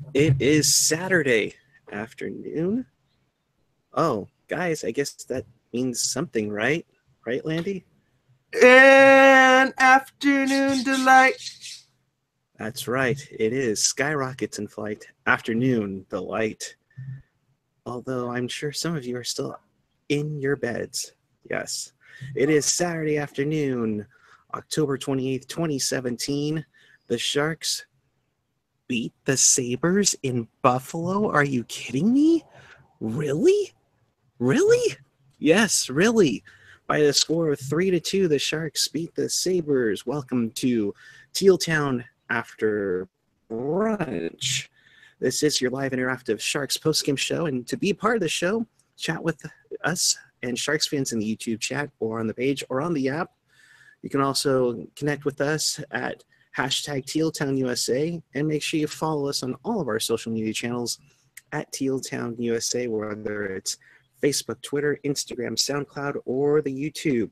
It is Saturday afternoon. Oh, guys, I guess that means something, right? Right, Landy? An afternoon delight. That's right. It is Skyrockets in Flight, Afternoon Delight. Although I'm sure some of you are still in your beds. Yes. It is Saturday afternoon, October 28th, 2017. The Sharks beat the Sabres in Buffalo? Are you kidding me? Really? Really? Yes, really. By the score of 3-2, the Sharks beat the Sabres. Welcome to Teal Town after brunch. This is your live interactive Sharks postgame show, and to be a part of the show, chat with us and Sharks fans in the YouTube chat or on the page or on the app. You can also connect with us at hashtag TealTownUSA, and make sure you follow us on all of our social media channels at TealTownUSA, whether it's Facebook, Twitter, Instagram, SoundCloud, or the YouTube.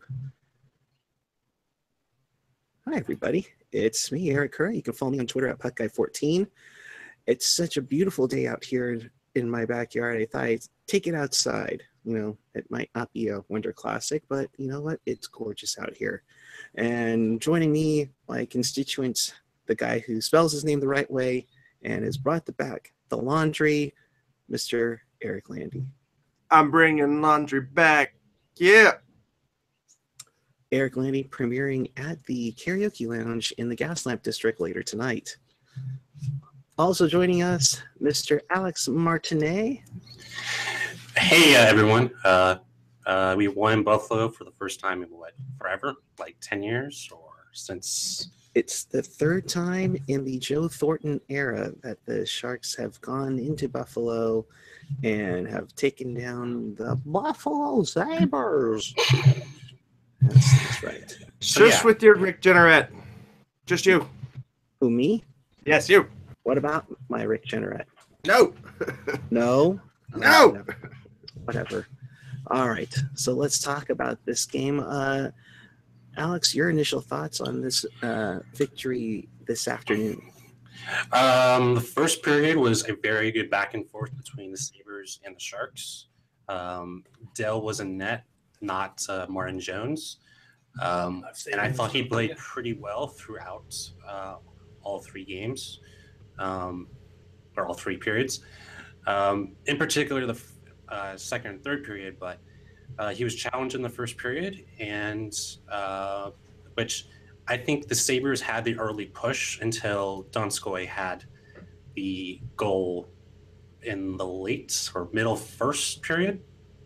Hi, everybody. It's me, Eric Kerr. You can follow me on Twitter at PuckGuy14. It's such a beautiful day out here in my backyard. I thought I'd take it outside. You know, it might not be a winter classic, but you know what? It's gorgeous out here. And joining me, my constituents, the guy who spells his name the right way and has brought back the laundry, Mr. Eric Landy. I'm bringing laundry back. Yeah. Eric Landy premiering at the Karaoke Lounge in the Gaslamp District later tonight. Also joining us, Mr. Alex Martinet. Hey, everyone. We won in Buffalo for the first time in forever? Like 10 years or since? It's the third time in the Joe Thornton era that the Sharks have gone into Buffalo and have taken down the Buffalo Sabres. That's right. Just with your Rick Jenneret. Just you. Who, me? Yes, you. What about my Rick Jenneret? No. No? No. Whatever. All right. So let's talk about this game. Alex, your initial thoughts on this victory this afternoon? The first period was a very good back and forth between the Sabres and the Sharks. Dell was in net, not Martin Jones. And I thought he played pretty well throughout all three games, or all three periods. In particular, the second and third period, but he was challenged in the first period, and which I think the Sabres had the early push until Donskoy had the goal in the late or middle first period.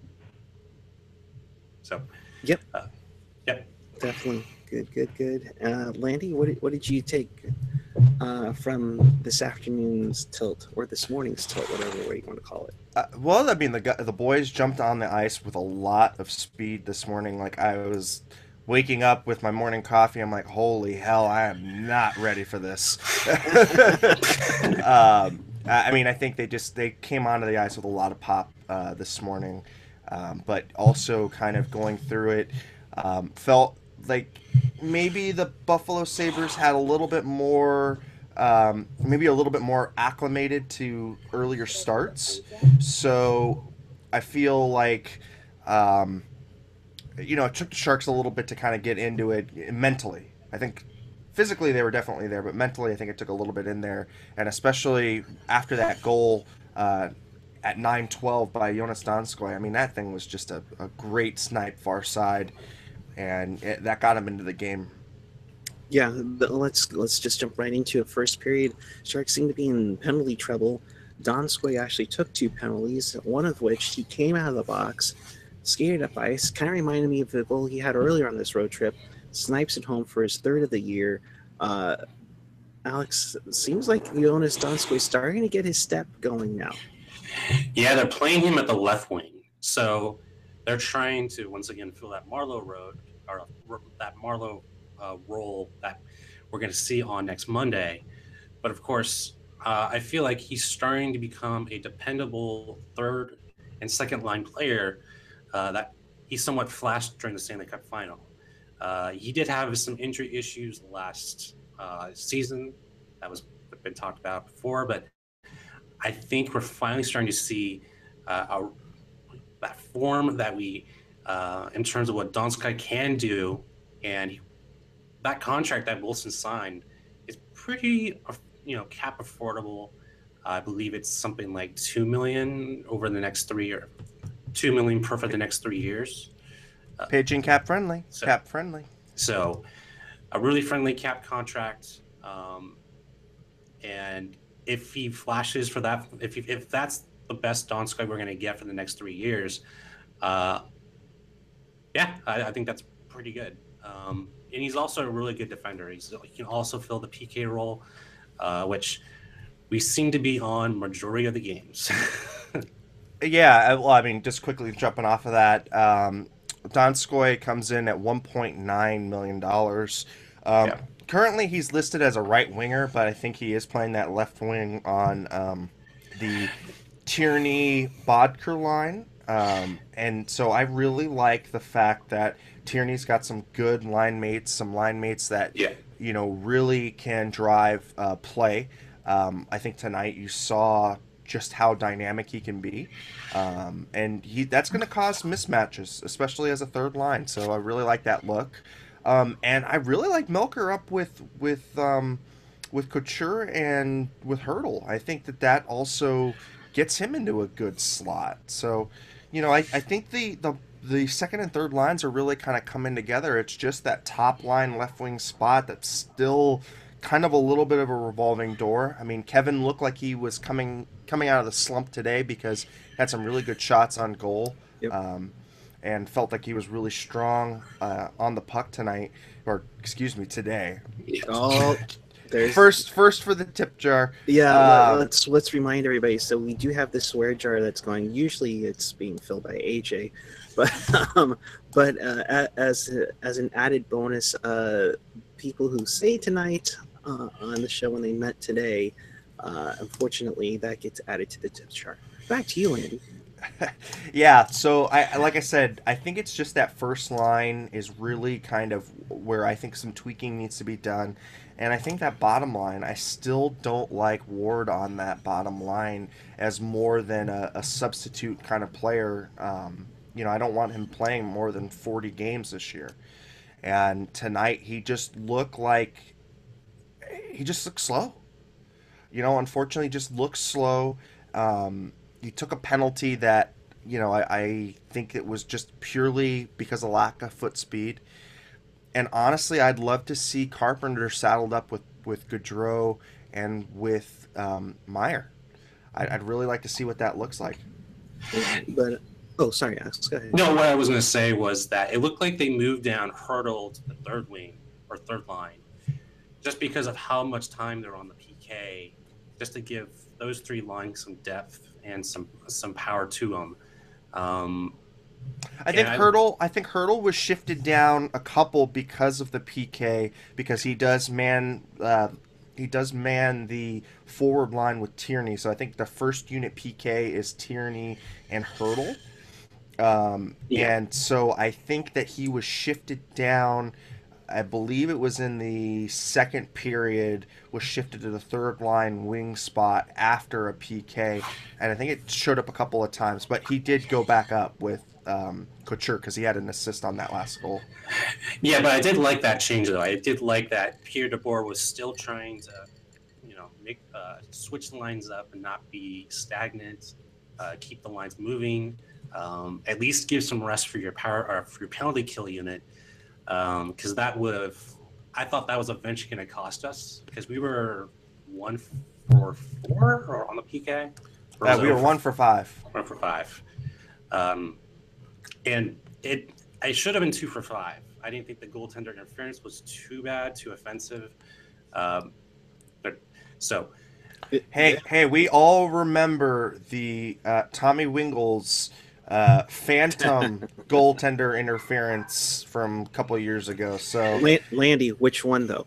So, yep. Yep. Definitely. Good. Landy, what did you take from this afternoon's tilt, or this morning's tilt, whatever way you want to call it? Well, I mean, the boys jumped on the ice with a lot of speed this morning. Like, I was waking up with my morning coffee. I'm like, holy hell, I am not ready for this. I mean, I think they came onto the ice with a lot of pop this morning, but also kind of going through it, felt like maybe the Buffalo Sabres had a little bit more, maybe a little bit more acclimated to earlier starts. So I feel like, it took the Sharks a little bit to kind of get into it mentally. I think physically they were definitely there, but mentally I think it took a little bit in there. And especially after that goal at 9-12 by Jonas Donskoy, I mean, that thing was just a great snipe far side. And that got him into the game. Yeah, let's just jump right into it. First period, Sharks seemed to be in penalty trouble. Donskoy actually took 2 penalties, one of which he came out of the box, skated up ice, kind of reminded me of the goal he had earlier on this road trip, snipes it home for his third of the year. Alex, seems like Jonas Donskoy is starting to get his step going now. Yeah, they're playing him at the left wing. So they're trying to, once again, fill that Marleau role that we're going to see on next Monday. But of course, I feel like he's starting to become a dependable third and second line player that he somewhat flashed during the Stanley Cup final. He did have some injury issues last season that was been talked about before, but I think we're finally starting to see that form that we, in terms of what Donskoy can do, and that contract that Wilson signed is pretty, cap affordable. I believe it's something like 2 million over the next 3 years, 2 million per for the next 3 years. Pigeon cap friendly. So- Cap friendly. So, a really friendly cap contract, and if he flashes for that, if that's the best Donskoy we're going to get for the next 3 years, yeah, I think that's pretty good. And he's also a really good defender. He can also fill the PK role, which we seem to be on majority of the games. Yeah, well, I mean, just quickly jumping off of that, Donskoy comes in at $1.9 million. Yeah. Currently, he's listed as a right winger, but I think he is playing that left wing on the Tierney-Bodker line. And so I really like the fact that Tierney's got some good line mates, some line mates that Yeah. really can drive play. I think tonight you saw just how dynamic he can be, and that's going to cause mismatches, especially as a third line. So I really like that look, and I really like Milker up with Couture and with Hurdle. I think that also gets him into a good slot. So, I think the second and third lines are really kind of coming together. It's just that top line left wing spot that's still kind of a little bit of a revolving door. I mean, Kevin looked like he was coming out of the slump today because he had some really good shots on goal. Yep. And felt like he was really strong on the puck tonight, or excuse me, today. Oh, there's First for the tip jar. Yeah, let's remind everybody. So we do have this swear jar that's going. Usually, it's being filled by AJ, but as an added bonus, people who say tonight on the show when they met today, unfortunately, that gets added to the tips jar. Back to you, Andy. Yeah, so like I said, I think it's just that first line is really kind of where I think some tweaking needs to be done. And I think that bottom line, I still don't like Ward on that bottom line as more than a substitute kind of player. I don't want him playing more than 40 games this year. And tonight he just looked slow. Unfortunately, just looks slow. He took a penalty that, I think it was just purely because of lack of foot speed. And honestly, I'd love to see Carpenter saddled up with Gaudreau and with Meyer. I'd really like to see what that looks like. But sorry, Alex, go ahead. No, what I was going to say was that it looked like they moved down Hurdle to the third wing or third line, just because of how much time they're on the PK, just to give those three lines some depth and some power to them. I think Hurdle was shifted down a couple because of the PK, because he does man the forward line with Tierney. So I think the first unit PK is Tierney and Hurdle. And so I think that he was shifted down. I believe it was in the second period, was shifted to the third line wing spot after a PK. And I think it showed up a couple of times, but he did go back up with Couture because he had an assist on that last goal. Yeah, but I did like that change, though. I did like that Pierre DeBoer was still trying to, make switch the lines up and not be stagnant, keep the lines moving, at least give some rest for your power or for your penalty kill unit. Because that would have, I thought that was eventually going to cost us because we were 1 for 4 or on the PK. We were 1 for 5. 1 for 5. And I should have been 2 for 5. I didn't think the goaltender interference was too bad, too offensive. Hey, we all remember the Tommy Wingles phantom goaltender interference from a couple of years ago. So Landy, which one though?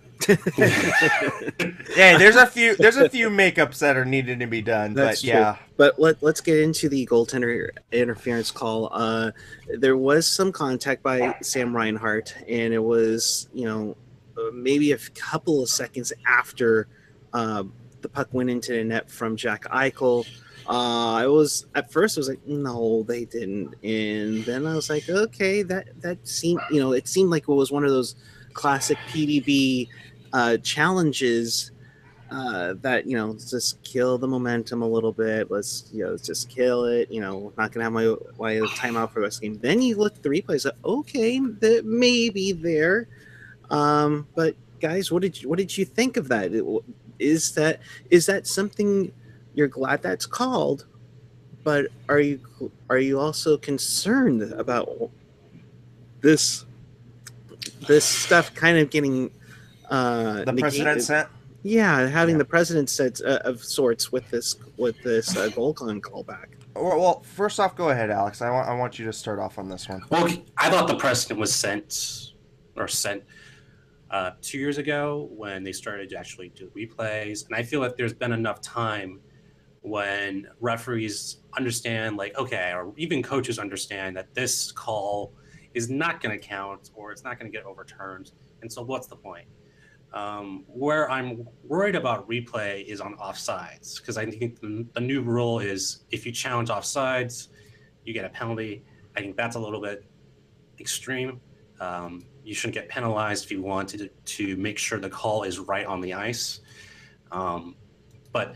Yeah, there's a few makeups that are needed to be done. That's but true. yeah. But let's get into the goaltender interference call. There was some contact by Sam Reinhart, and it was maybe a couple of seconds after the puck went into the net from Jack Eichel. I was at first I was like, no, they didn't, and then I was like, okay, that seemed, it seemed like it was one of those classic PDB challenges that just kill the momentum a little bit. Let's just kill it. Not gonna have my timeout for the rest of the game. Then you look at the replays. Like, okay, that may be there, but guys, what did you think of that? Is that something you're glad that's called? But are you also concerned about this stuff kind of getting The negated? precedent set. Yeah, having the precedent set of sorts with this goal callback. Well, first off, go ahead, Alex. I want you to start off on this one. Well, I thought the precedent was sent 2 years ago when they started to actually do replays, and I feel like there's been enough time when referees understand, like, okay, or even coaches understand that this call is not going to count or it's not going to get overturned, and so what's the point? Where I'm worried about replay is on offsides, because I think the new rule is if you challenge offsides, you get a penalty. I think that's a little bit extreme. You shouldn't get penalized if you want to make sure the call is right on the ice. But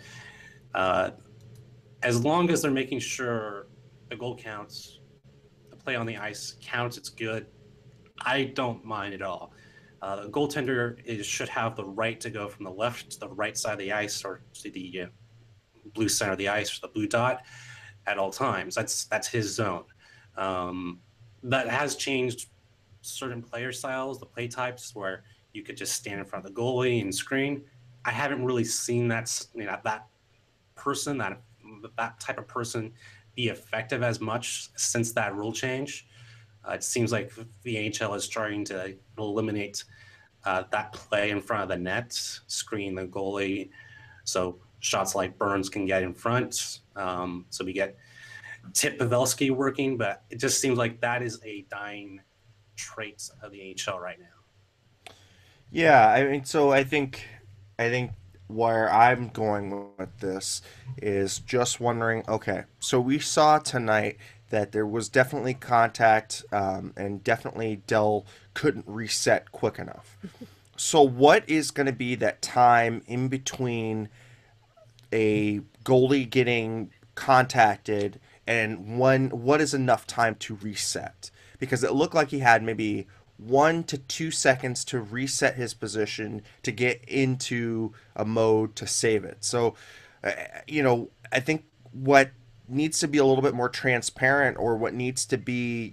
as long as they're making sure the goal counts, the play on the ice counts, it's good. I don't mind at all. The goaltender should have the right to go from the left to the right side of the ice, or to the blue center of the ice, or the blue dot, at all times. That's his zone. That has changed certain player styles, the play types, where you could just stand in front of the goalie and screen. I haven't really seen that type of person be effective as much since that rule change. It seems like the NHL is trying to eliminate that play in front of the net, screen the goalie, so shots like Burns can get in front. So we get Tip Pavelski working, but it just seems like that is a dying trait of the NHL right now. Yeah, I mean, so I think where I'm going with this is just wondering, okay, so we saw tonight that there was definitely contact, and definitely Dell couldn't reset quick enough. So what is going to be that time in between a goalie getting contacted and what is enough time to reset? Because it looked like he had maybe 1 to 2 seconds to reset his position to get into a mode to save it. So, I think what needs to be a little bit more transparent, or what needs to be,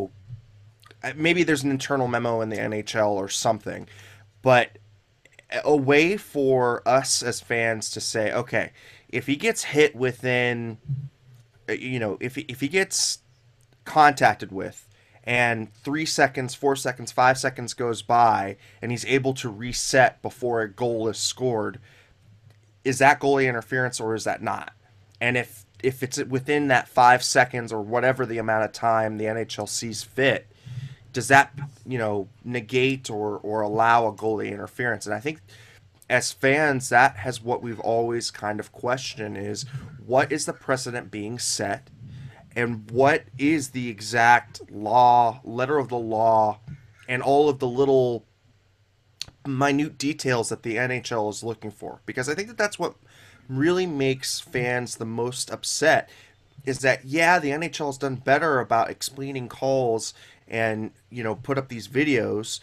maybe there's an internal memo in the NHL or something, but a way for us as fans to say, okay, if he gets hit within, if he gets contacted with, and 3 seconds, 4 seconds, 5 seconds goes by, and he's able to reset before a goal is scored, is that goalie interference or is that not? And if it's within that 5 seconds or whatever the amount of time the NHL sees fit, does that negate or allow a goalie interference? And I think as fans, that has what we've always kind of questioned, is what is the precedent being set, and what is the exact letter of the law, and all of the little minute details that the NHL is looking for. Because I think that that's what really makes fans the most upset, is that, the NHL has done better about explaining calls and, put up these videos,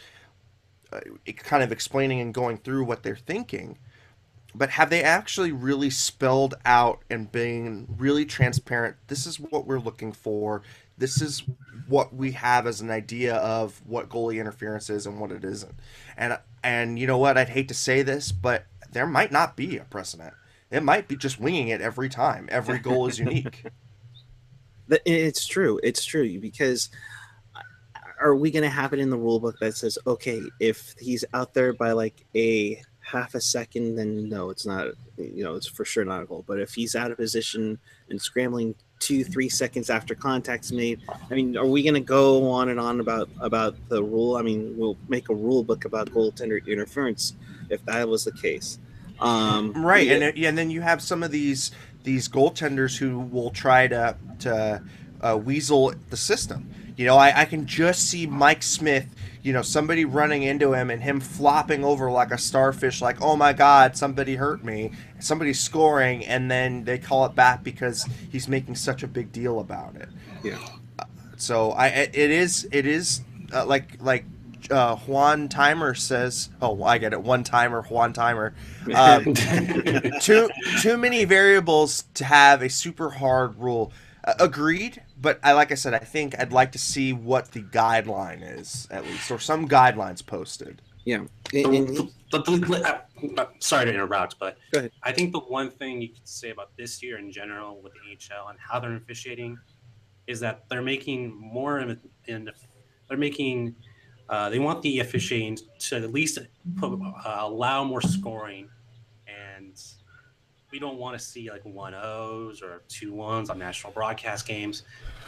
kind of explaining and going through what they're thinking. But have they actually really spelled out and been really transparent? This is what we're looking for. This is what we have as an idea of what goalie interference is and what it isn't. And you know what? I'd hate to say this, but there might not be a precedent. It might be just winging it every time. Every goal is unique. It's true. It's true, because are we going to have it in the rule book that says, okay, if he's out there by like a half a second, then no, it's not, it's for sure not a goal. But if he's out of position and scrambling 2-3 seconds after contact's made, I mean, are we going to go on and on about the rule? I mean, we'll make a rule book about goaltender interference if that was the case. Right, yeah, and then you have some of these goaltenders who will try to weasel the system. You know, I can just see Mike Smith. You know, somebody running into him and him flopping over like a starfish, like, oh my God, somebody hurt me. Somebody's scoring, and then they call it back because he's making such a big deal about it. yeah. So it is Juan Timer says. Oh, I get it. One timer, Juan Timer. Um, too many variables to have a super hard rule. Agreed, but like I said, I think I'd like to see what the guideline is at least, or some guidelines posted. Yeah. Sorry to interrupt, but Go ahead. I think the one thing you could say about this year in general with the NHL and how they're officiating is that they're making more of they're making they want the officiating to at least allow more scoring, and we don't want to see like 1-0s or 2-1s on national broadcast games.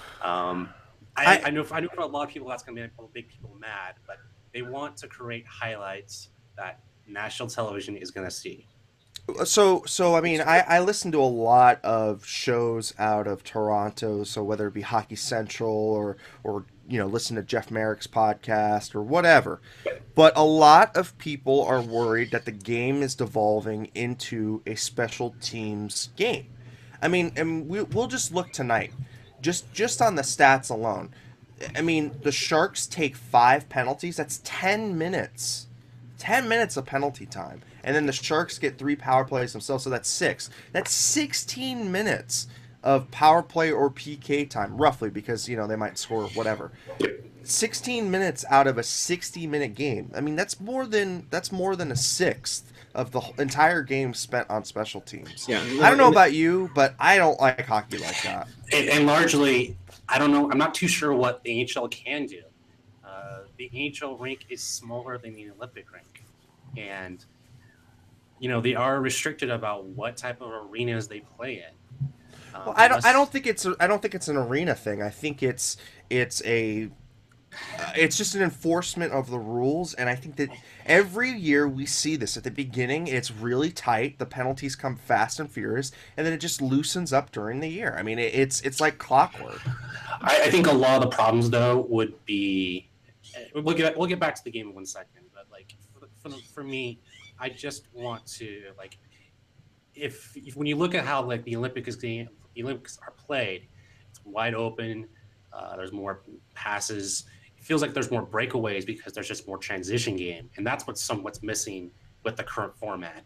I know for a lot of people that's going to make people mad, but they want to create highlights that national television is going to see. So I mean, I listen to a lot of shows out of Toronto, so whether it be Hockey Central or you know, listen to Jeff Merrick's podcast or whatever. But a lot of people are worried that the game is devolving into a special teams game. I mean, and we'll just look tonight, just on the stats alone. I mean, the Sharks take 5 penalties. That's 10 minutes. 10 minutes of penalty time. And then the Sharks get 3 power plays themselves, so that's 6. That's 16 minutes of power play or PK time, roughly, because, you know, they might score whatever. 16 minutes out of a 60-minute game. I mean, that's more than a sixth of the entire game spent on special teams. Yeah. I don't know about you, but I don't like hockey like that. And largely, I don't know. I'm not too sure what the NHL can do. The NHL rink is smaller than the Olympic rink, and you know they are restricted about what type of arenas they play in. Well, I don't think it's an arena thing. I think it's just an enforcement of the rules, and I think that every year we see this. At the beginning, it's really tight. The penalties come fast and furious, and then it just loosens up during the year. I mean, it's like clockwork. I think a lot of the problems though would be we'll get back to the game in 1 second, but like for me, I just want to like if when you look at how like the Olympics are played, it's wide open. There's more passes. It feels like there's more breakaways because there's just more transition game, and that's what's missing with the current format.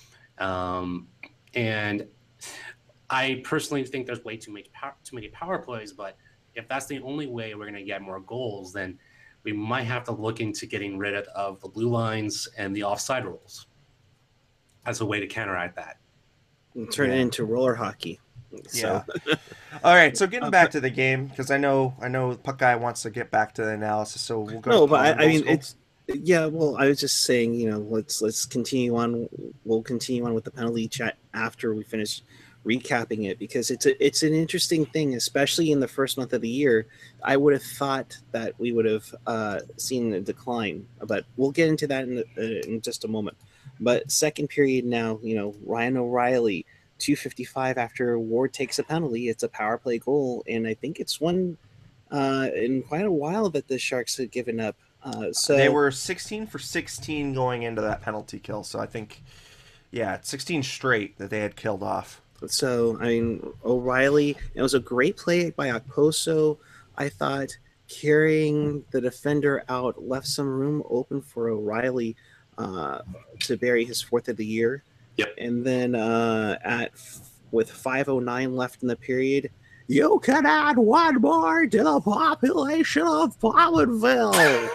And I personally think there's way too many power plays, but if that's the only way we're going to get more goals, then we might have to look into getting rid of the blue lines and the offside rules as a way to counteract that. And turn it into roller hockey. So. Yeah. All right. So getting back to the game, because I know Puck Guy wants to get back to the analysis. So we'll go. No, but I mean it's yeah. Well, I was just saying, you know, let's continue on. We'll continue on with the penalty chat after we finish recapping it, because it's an interesting thing, especially in the first month of the year. I would have thought that we would have seen a decline, but we'll get into that in just a moment. But second period now, you know, Ryan O'Reilly, 2:55 after Ward takes a penalty. It's a power play goal, and I think it's one in quite a while that the Sharks had given up. So they were 16 for 16 going into that penalty kill. So I think, yeah, 16 straight that they had killed off. So, I mean, O'Reilly, it was a great play by Okposo. I thought carrying the defender out left some room open for O'Reilly to bury his 4th of the year. Yep. And then with 5:09 left in the period, you can add one more to the population of Bowmanville.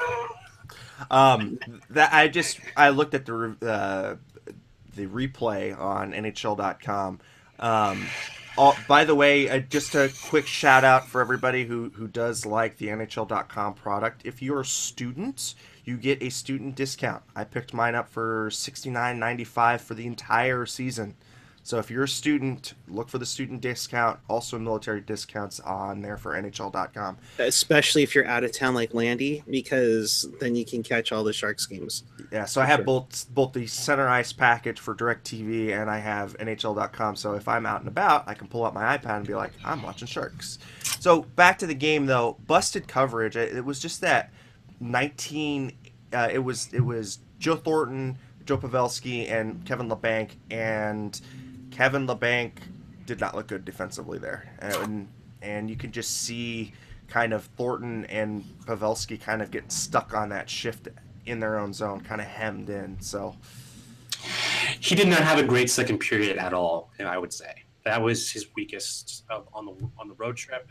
I looked at the replay on NHL.com. By the way, just a quick shout out for everybody who does like the NHL.com product. If you're a student, you get a student discount. I picked mine up for $69.95 for the entire season. So if you're a student, look for the student discount. Also military discounts on there for NHL.com. Especially if you're out of town like Landy, because then you can catch all the Sharks games. Yeah, so I have both the center ice package for DirecTV and I have NHL.com. So if I'm out and about, I can pull out my iPad and be like, I'm watching Sharks. So back to the game though, busted coverage. It was just that 19. It was Joe Thornton, Joe Pavelski, and Kevin LeBanc, and Kevin LeBanc did not look good defensively there, and you can just see kind of Thornton and Pavelski kind of get stuck on that shift in their own zone, kind of hemmed in. So he did not have a great second period at all. I would say that was his weakest on the road trip.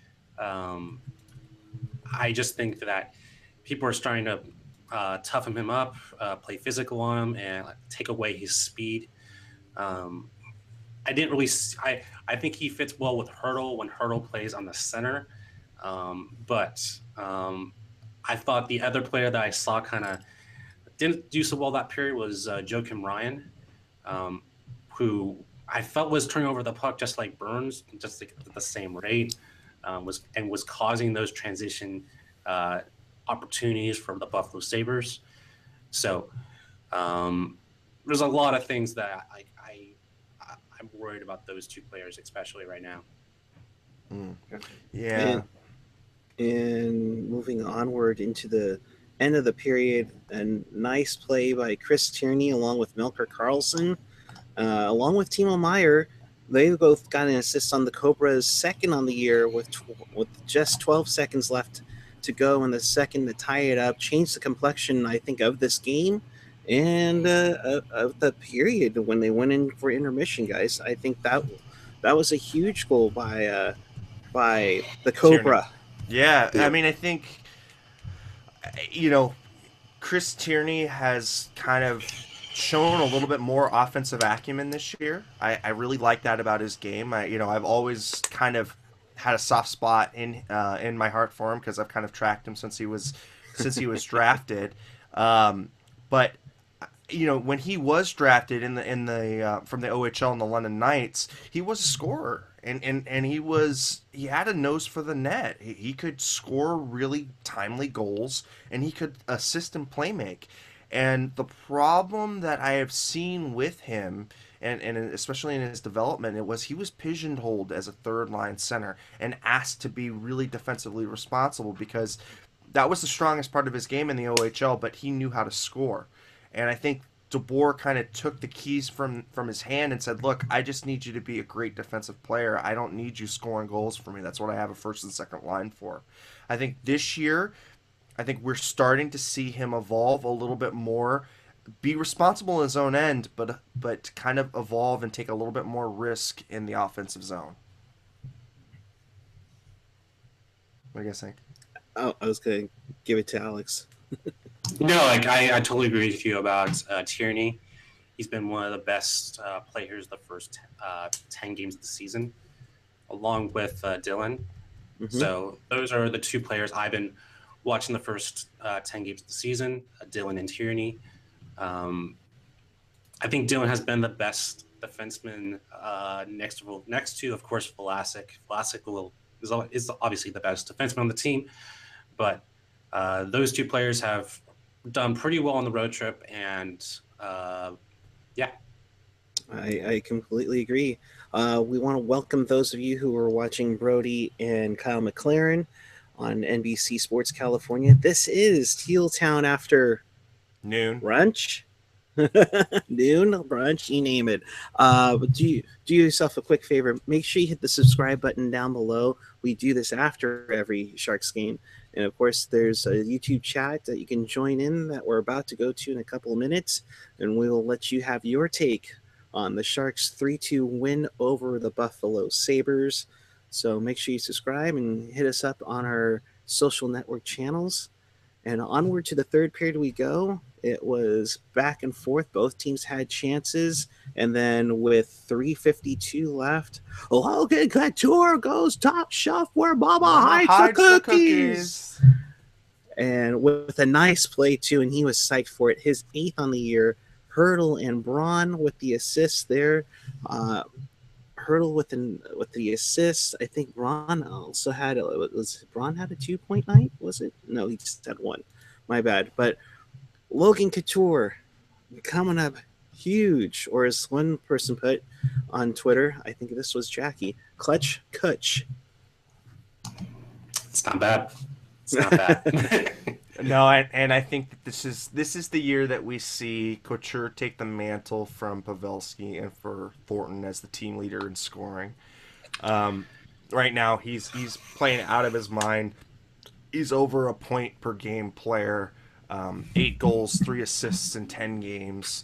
I just think that people are starting to toughen him up, play physical on him, and take away his speed. I didn't really. I think he fits well with Hurdle when Hurdle plays on the center, but I thought the other player that I saw kind of didn't do so well that period was Joakim Ryan, who I felt was turning over the puck just like Burns, just like at the same rate, was causing those transition opportunities for the Buffalo Sabres. So there's a lot of things that I'm worried about those two players, especially right now. Yeah. And moving onward into the end of the period, a nice play by Chris Tierney along with Melker Karlsson, along with Timo Meier. They both got an assist on the Cobras' second on the year with just 12 seconds left to go in the second to tie it up, change the complexion, I think, of this game and of the period when they went in for intermission, guys. I think that was a huge goal by the Cobra. Tierney. Yeah, I mean, I think, Chris Tierney has kind of shown a little bit more offensive acumen this year. I really like that about his game. I've always kind of had a soft spot in my heart for him because I've kind of tracked him since he was drafted. But when he was drafted in the from the OHL in the London Knights, he was a scorer. And he had a nose for the net. He could score really timely goals, and he could assist and play make. And the problem that I have seen with him, and especially in his development, he was pigeonholed as a third line center and asked to be really defensively responsible because that was the strongest part of his game in the OHL, but he knew how to score. And I think DeBoer kind of took the keys from his hand and said, look, I just need you to be a great defensive player. I don't need you scoring goals for me. That's what I have a first and second line for. I think this year, we're starting to see him evolve a little bit more, be responsible in his own end, but kind of evolve and take a little bit more risk in the offensive zone. What do you guys think? Oh, I was going to give it to Alex. No, I totally agree with you about Tierney. He's been one of the best players the first 10 games of the season, along with Dylan. Mm-hmm. So those are the two players I've been watching the first 10 games of the season, Dylan and Tierney. I think Dylan has been the best defenseman next to, of course, Vlasic. Vlasic is obviously the best defenseman on the team, but those two players have done pretty well on the road trip, and yeah. I completely agree. We want to welcome those of you who are watching Brody and Kyle McLaren on NBC Sports California. This is Teal Town after noon brunch. Noon brunch, you name it. But do yourself a quick favor. Make sure you hit the subscribe button down below. We do this after every Sharks game. And, of course, there's a YouTube chat that you can join in that we're about to go to in a couple of minutes. And we will let you have your take on the Sharks' 3-2 win over the Buffalo Sabres. So make sure you subscribe and hit us up on our social network channels. And onward to the third period we go. It was back and forth. Both teams had chances. And then with 3:52 left, Logan Couture goes top shelf where Baba hides the cookies. And with a nice play, too, and he was psyched for it. His 8th on the year. Hurdle and Braun with the assists there. Hurdle with the assists. I think Braun also had Braun had a 2-point night, was it? No, he just had one. My bad. But Logan Couture coming up huge, or as one person put on Twitter, I think this was Jackie, Clutch Kutch. It's not bad. It's not bad. No, and I think that this is the year that we see Couture take the mantle from Pavelski and for Thornton as the team leader in scoring. Right now, he's playing out of his mind. He's over a point per game player, 8 goals, 3 assists in 10 games.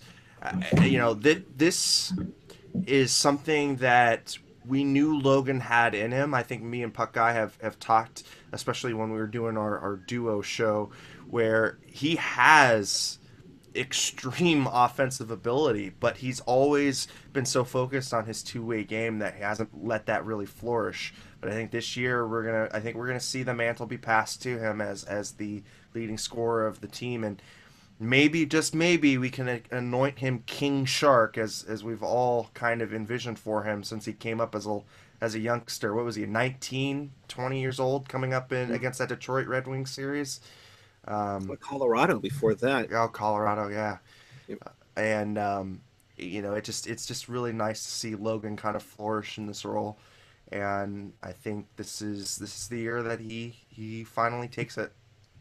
This is something that we knew Logan had in him. I think me and Puck Guy have talked, especially when we were doing our duo show, where he has extreme offensive ability, but he's always been so focused on his two-way game that he hasn't let that really flourish. But I think this year we're gonna see the mantle be passed to him as the leading scorer of the team, and maybe, just maybe, we can anoint him King Shark as we've all kind of envisioned for him since he came up as a youngster. What was he, 19, 20 years old, coming up in against that Detroit Red Wings series? Colorado before that. Oh, Colorado, yeah. Yep. And it's just really nice to see Logan kind of flourish in this role, and I think this is the year that he finally takes it.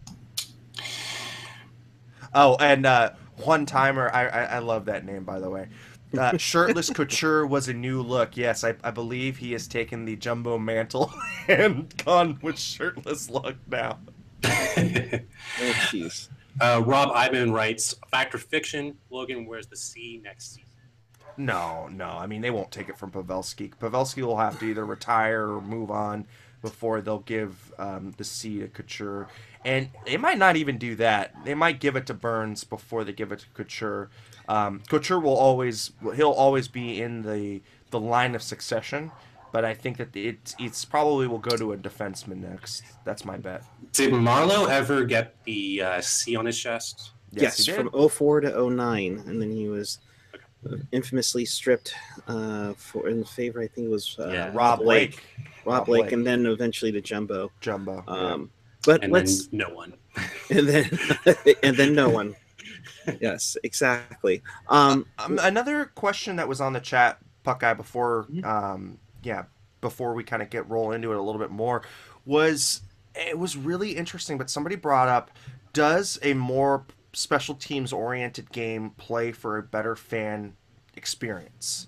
Oh, and one timer, I love that name, by the way. Shirtless Couture was a new look. Yes, I believe he has taken the jumbo mantle and gone with shirtless look now. Oh, jeez. Rob Ivan writes, Fact or Fiction, Logan wears the C next season. No. I mean, they won't take it from Pavelski. Pavelski will have to either retire or move on before they'll give the C to Couture. And they might not even do that. They might give it to Burns before they give it to Couture. Couture he'll always be in the line of succession, but I think that it's probably will go to a defenseman next. That's my bet. Did Marlowe ever get the C on his chest? Yes, from 04 to 09, and then he was infamously stripped in favor. I think it was Rob Blake. Rob Blake, and then eventually to Jumbo. But and then no one. and then no one. Yes, exactly. Another question that was on the chat, Puckeye, before before we kind of roll into it a little bit more, was really interesting. But somebody brought up, does a more special teams oriented game play for a better fan experience?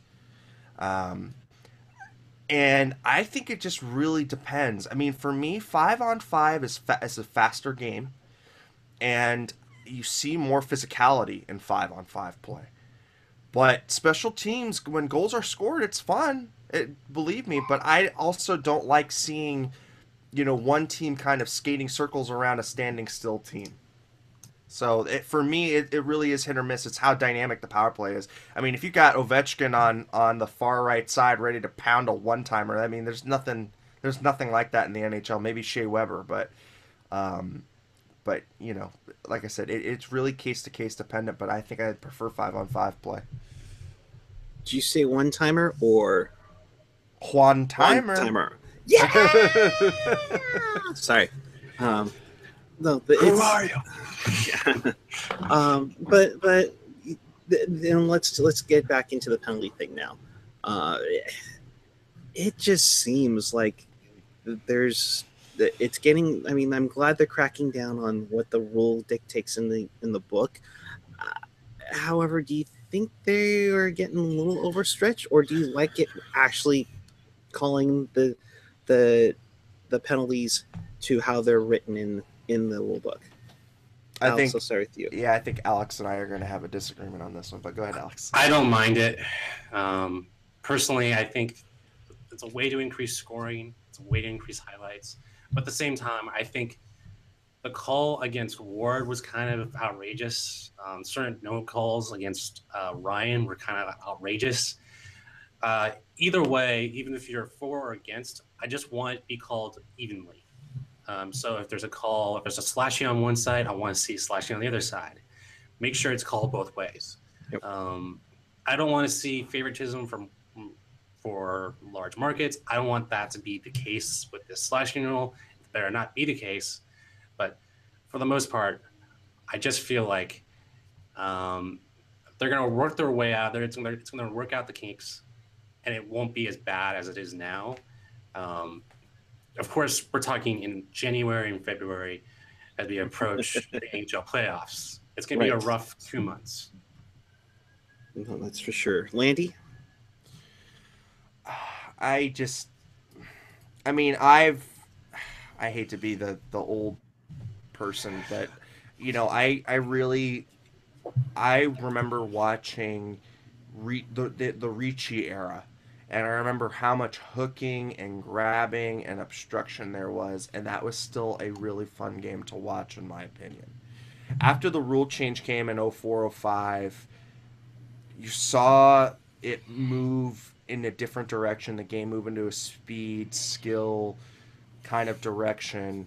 And I think it just really depends. I mean, for me, 5-on-5 is a faster game, and you see more physicality in 5-on-5 play. But special teams, when goals are scored, it's fun. Believe me. But I also don't like seeing, one team kind of skating circles around a standing still team. So for me, it really is hit or miss. It's how dynamic the power play is. I mean, if you got Ovechkin on the far right side ready to pound a one-timer, I mean, there's nothing like that in the NHL. Maybe Shea Weber, but like I said, it's really case to case dependent. But I think I'd prefer 5-on-5 play. Did you say one-timer or Juan-timer? One-timer. Yeah. Sorry. No, but who are you? Yeah. But then let's get back into the penalty thing now. It just seems like it's getting. I mean, I'm glad they're cracking down on what the rule dictates in the book. However, do you think they are getting a little overstretched, or do you like it actually calling the penalties to how they're written in the rule book? Alex, I'll start with you. Yeah, I think Alex and I are going to have a disagreement on this one, but go ahead, Alex. I don't mind it. Personally, I think it's a way to increase scoring. It's a way to increase highlights. But at the same time, I think the call against Ward was kind of outrageous. Certain no calls against Ryan were kind of outrageous. Either way, even if you're for or against, I just want it to be called evenly. So if there's a slashing on one side, I want to see slashing on the other side. Make sure it's called both ways. Yep. I don't want to see favoritism for large markets. I don't want that to be the case with this slashing rule. It better not be the case. But for the most part, I just feel like Um, they're going to work their way out there. It's going to work out the kinks, and it won't be as bad as it is now. Um, of course, we're talking in January and February as we approach the NHL playoffs. It's going to be a Right. rough 2 months. No, that's for sure. Landy? I just, I mean, I hate to be the old person, but I really I remember watching the Ricci era, and I remember how much hooking and grabbing and obstruction there was, and that was still a really fun game to watch, in my opinion. After the rule change came in 0405, you saw it move in a different direction. The game move into a speed, skill kind of direction.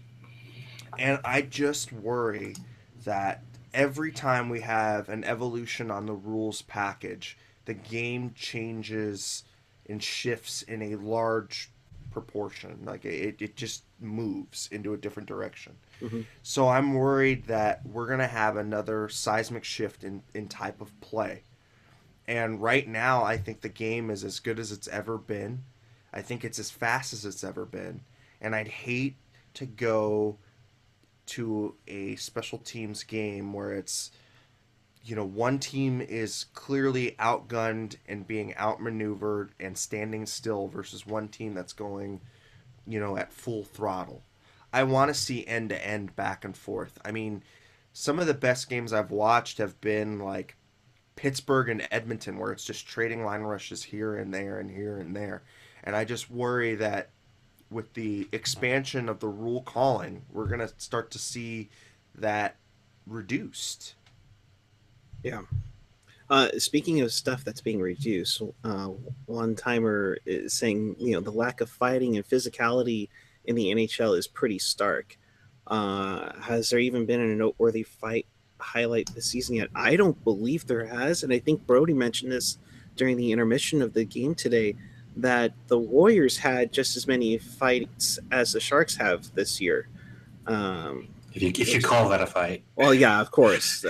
And I just worry that every time we have an evolution on the rules package, the game changes and shifts in a large proportion. Like it just moves into a different direction. Hmm. So I'm worried that we're going to have another seismic shift in type of play. And right now, I think the game is as good as it's ever been. I think it's as fast as it's ever been. And I'd hate to go to a special teams game where it's one team is clearly outgunned and being outmaneuvered and standing still versus one team that's going at full throttle. I want to see end to end, back and forth. I mean, some of the best games I've watched have been like Pittsburgh and Edmonton, where it's just trading line rushes here and there and here and there. And I just worry that with the expansion of the rule calling, we're going to start to see that reduced. Yeah. Speaking of stuff that's being reduced, one timer is saying, the lack of fighting and physicality in the NHL is pretty stark. Has there even been a noteworthy fight highlight this season yet? I don't believe there has, and I think Brody mentioned this during the intermission of the game today, that the Warriors had just as many fights as the Sharks have this year. If you call that a fight. Well, yeah, of course.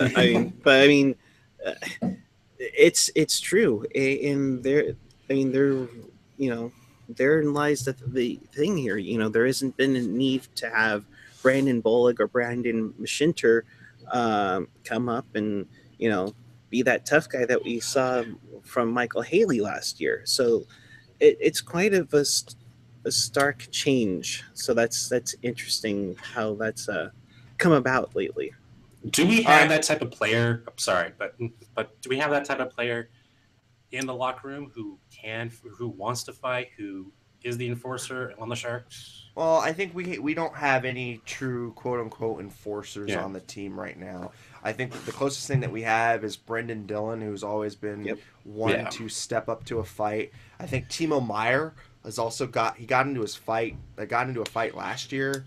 Uh, it's true. In there, there, therein lies the thing here. There hasn't been a need to have Brandon Bullock or Brandon Mashinter come up and be that tough guy that we saw from Michael Haley last year. So it's quite of a stark change. So that's interesting how that's come about lately. Do we have that type of player? I'm sorry, but do we have that type of player in the locker room who wants to fight, who is the enforcer on the Sharks? Well, I think we don't have any true quote unquote enforcers on the team right now. I think the closest thing that we have is Brendan Dillon, who's always been one to step up to a fight. I think Timo Meyer has also got into a fight last year.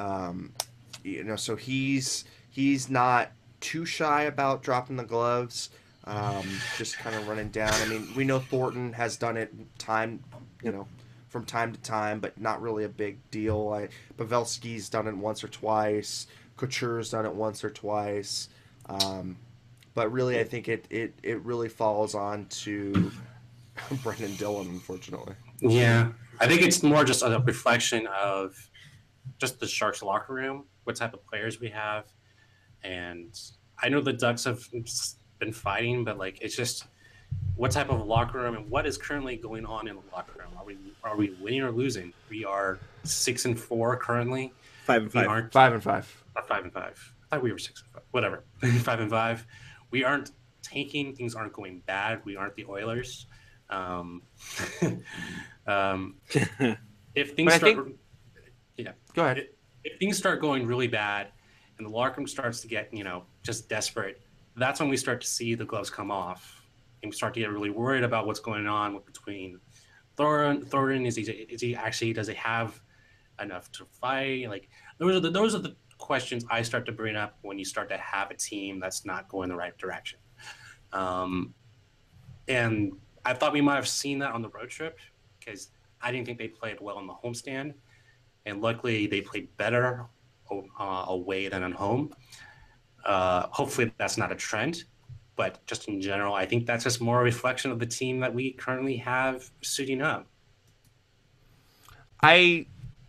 So he's not too shy about dropping the gloves, just kind of running down. I mean, we know Thornton has done it from time to time, but not really a big deal. Pavelski's done it once or twice. Couture's done it once or twice. But really, I think it really falls on to Brendan Dillon, unfortunately. Yeah, I think it's more just a reflection of just the Sharks locker room, what type of players we have. And I know the Ducks have been fighting, but it's just what type of locker room and what is currently going on in the locker room. Are we winning or losing? We are 6-4 currently. 5-5. 5-5. 5-5. I thought we were 6-5. Whatever. 5-5. We aren't tanking. Things aren't going bad. We aren't the Oilers. If things go ahead. If things start going really bad and the locker room starts to get, just desperate, that's when we start to see the gloves come off and we start to get really worried about what's going on between Thornton. Does he have enough to fight? Those are the questions I start to bring up when you start to have a team that's not going the right direction. And I thought we might have seen that on the road trip because I didn't think they played well on the homestand. And luckily, they played better away than at home. Hopefully that's not a trend, but just in general, I think that's just more a reflection of the team that we currently have suiting up. I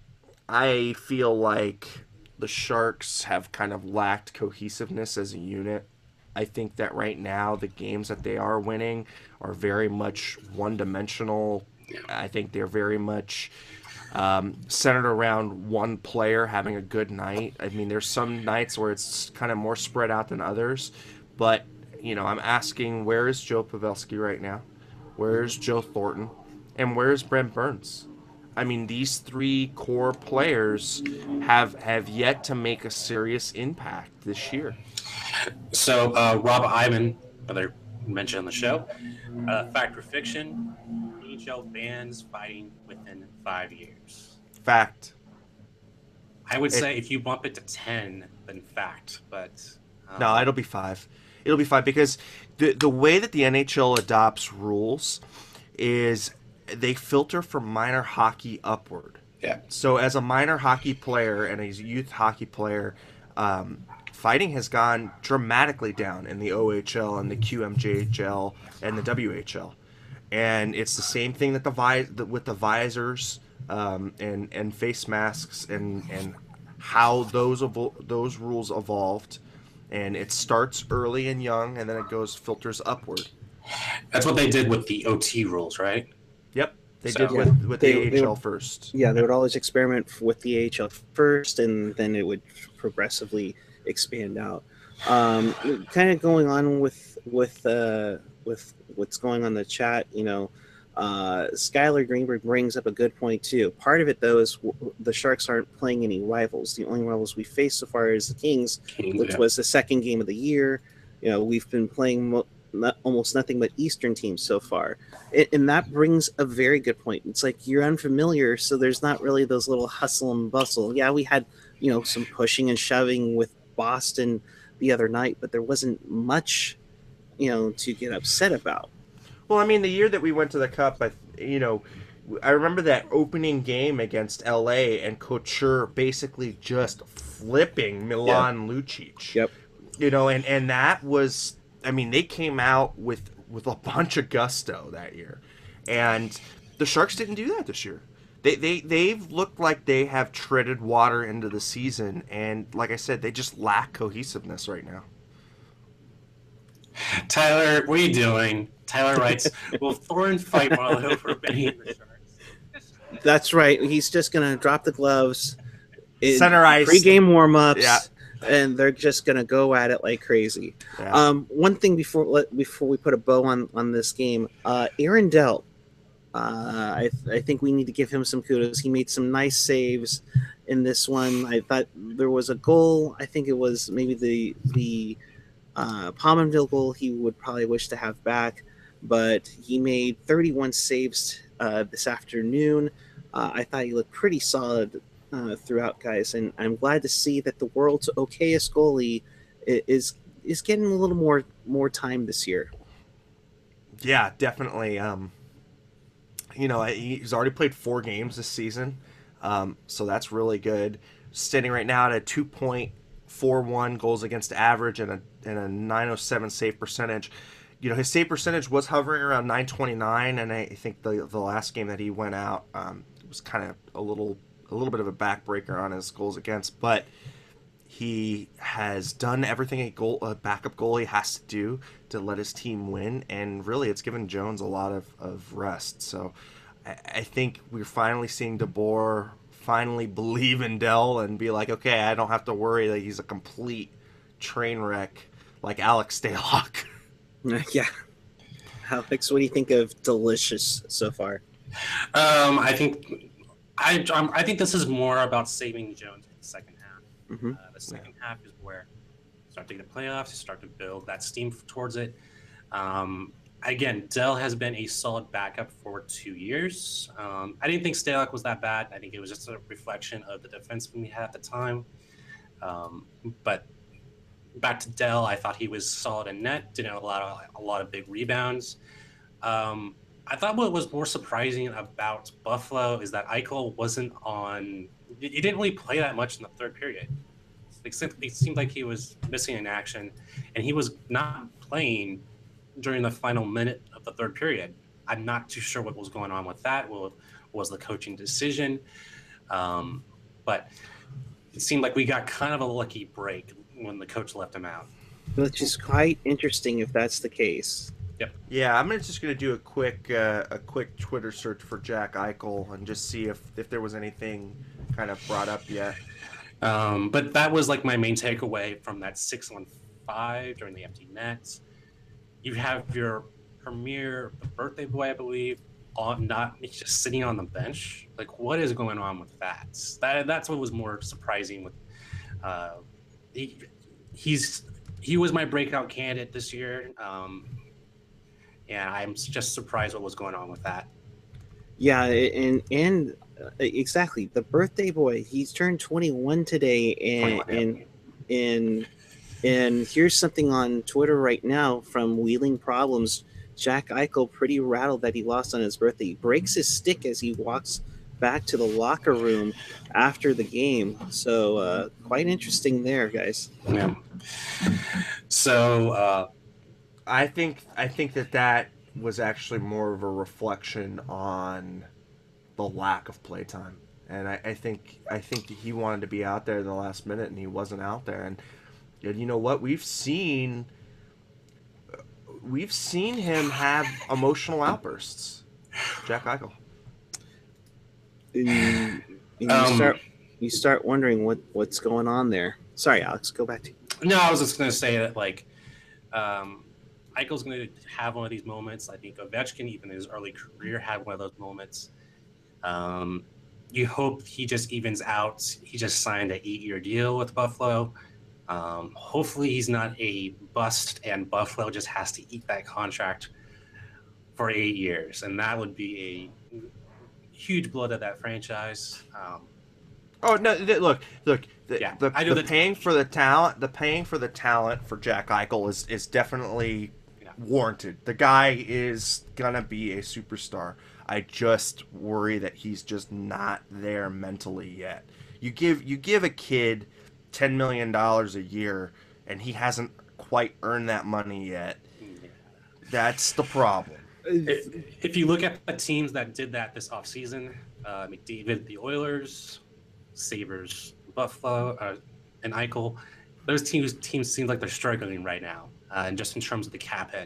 I feel like the Sharks have kind of lacked cohesiveness as a unit. I think that right now the games that they are winning are very much one dimensional. I think they're very much centered around one player having a good night. I mean, there's some nights where it's kind of more spread out than others, but I'm asking, where is Joe Pavelski right now? Where's Joe Thornton? And where's Brent Burns? I mean, these three core players have yet to make a serious impact this year. So, Rob Ivan, another mention on the show, fact or fiction, NHL bans fighting within 5 years. Fact. I would say if you bump it to 10, then fact, but No, it'll be 5. It'll be 5 because the way that the NHL adopts rules is they filter from minor hockey upward. yeah. So as a minor hockey player and a youth hockey player, fighting has gone dramatically down in the OHL and the QMJHL and the WHL. And it's the same thing that with the visors and face masks and how those rules evolved. And it starts early and young, and then it filters upward. That's what they did with the OT rules, right? Yep, they So- did with They- the AHL first. Yeah, they would always experiment with the AHL first, and then it would progressively expand out. Kind of going on with what's going on in the chat, Skylar Greenberg brings up a good point too. Part of it though is the Sharks aren't playing any rivals. The only rivals we faced so far is the Kings, which was the second game of the year. We've been playing almost nothing but Eastern teams so far, and that brings a very good point. It's like you're unfamiliar, so there's not really those little hustle and bustle. Yeah, we had some pushing and shoving with Boston the other night, but there wasn't much to get upset about. Well, I mean, the year that we went to the Cup, I remember that opening game against LA and Couture basically just flipping Milan Lucic. Yep. And that was, I mean, they came out with a bunch of gusto that year, and the Sharks didn't do that this year. They've looked like they have treaded water into the season, and like I said, they just lack cohesiveness right now. Tyler, what are you doing? Tyler writes, will Thorne fight while over Benny and the Sharks? That's right. He's just gonna drop the gloves, Center ice. pre-game warm-ups, Yeah. and they're just gonna go at it like crazy. Yeah. One thing before we put a bow on this game, Aaron Dell. I think we need to give him some kudos. He made some nice saves in this one. I thought there was a goal. I think it was maybe the Pominville goal he would probably wish to have back, but he made 31 saves this afternoon. I thought he looked pretty solid throughout, guys, and I'm glad to see that the world's okayest goalie is getting a little more time this year. Yeah, definitely. He's already played 4 games this season, so that's really good. Standing right now at a 2.41 goals against average and a 907 save percentage. His save percentage was hovering around 929, and I think the last game that he went out was kind of a little bit of a backbreaker on his goals against, but he has done everything a backup goalie has to do to let his team win, and really it's given Jones a lot of rest. So I think we're finally seeing DeBoer finally believe in Dell and be like, okay, I don't have to worry that he's a complete train wreck like Alex Stalock. Yeah. Alex, what do you think of Delicious so far? I think this is more about saving Jones for the second half. Mm-hmm. The second half is where you start to get the playoffs, you start to build that steam towards it. Again, Dell has been a solid backup for 2 years. I didn't think Stalock was that bad. I think it was just a reflection of the defenseman we had at the time. But back to Dell, I thought he was solid in net, didn't have a lot of big rebounds. I thought what was more surprising about Buffalo is that Eichel wasn't on. He didn't really play that much in the third period. It seemed like he was missing in action, and he was not playing during the final minute of the third period. I'm not too sure what was going on with that. What was the coaching decision? But it seemed like we got kind of a lucky break when the coach left him out. Which is quite interesting if that's the case. Yeah, I'm just gonna do a quick Twitter search for Jack Eichel and just see if there was anything kind of brought up yet. But that was like my main takeaway from that 6-1-5 during the empty net. You have your premier birthday boy, I believe, not just sitting on the bench. Like, what is going on with that? That's what was more surprising. With he was my breakout candidate this year. And I'm just surprised what was going on with that. Yeah, and exactly, the birthday boy. He's turned 21 today, and here's something on Twitter right now from Wheeling Problems. Jack Eichel pretty rattled that he lost on his birthday. He breaks his stick as he walks back to the locker room after the game. So quite interesting there, guys. Yeah. So I think that was actually more of a reflection on the lack of playtime, and I think he wanted to be out there in the last minute, and he wasn't out there. And you know what? We've seen him have emotional outbursts. Jack Eichel. You start wondering what's going on there. Sorry, Alex. Go back to you. No, I was just going to say that, like, Eichel's going to have one of these moments. I think Ovechkin, even in his early career, had one of those moments. You hope he just evens out. He just signed an 8-year deal with Buffalo. Hopefully he's not a bust, and Buffalo just has to eat that contract for 8 years. And that would be a huge blow to that franchise. Oh no! Look. Yeah, the paying for the talent for Jack Eichel is definitely warranted. The guy is gonna be a superstar. I just worry that he's just not there mentally yet. You give a kid $10 million a year, and he hasn't quite earned that money yet. That's the problem. If you look at the teams that did that this offseason, McDavid, the Oilers, Sabres, Buffalo, and Eichel, those teams seem like they're struggling right now, and just in terms of the cap hit.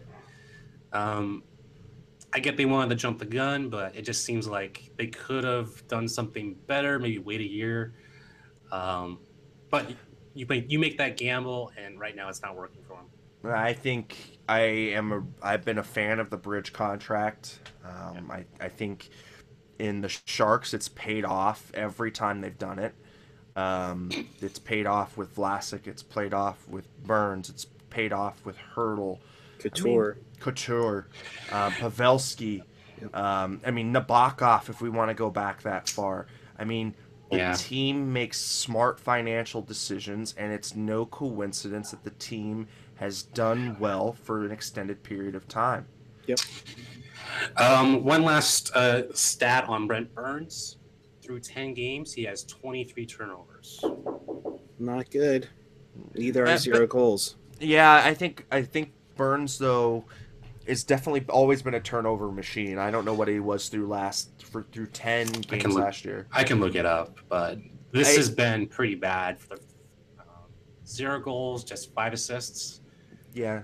I get they wanted to jump the gun, but it just seems like they could have done something better, maybe wait a year. But you make that gamble, and right now it's not working for them. I think I've been a fan of the bridge contract. I think in the Sharks it's paid off every time they've done it. It's paid off with Vlasic. It's paid off with Burns. It's paid off with Hurdle. Couture, Pavelski. Yep. Nabokov, if we want to go back that far. The team makes smart financial decisions, and it's no coincidence that the team has done well for an extended period of time. Yep. One last stat on Brent Burns. Through 10 games, he has 23 turnovers. Not good. Neither are 0 goals. Yeah, I think Burns, though, is definitely always been a turnover machine. I don't know what he was through 10 games last year. I can look it up, but this has been pretty bad for the 0 goals, just 5 assists. Yeah,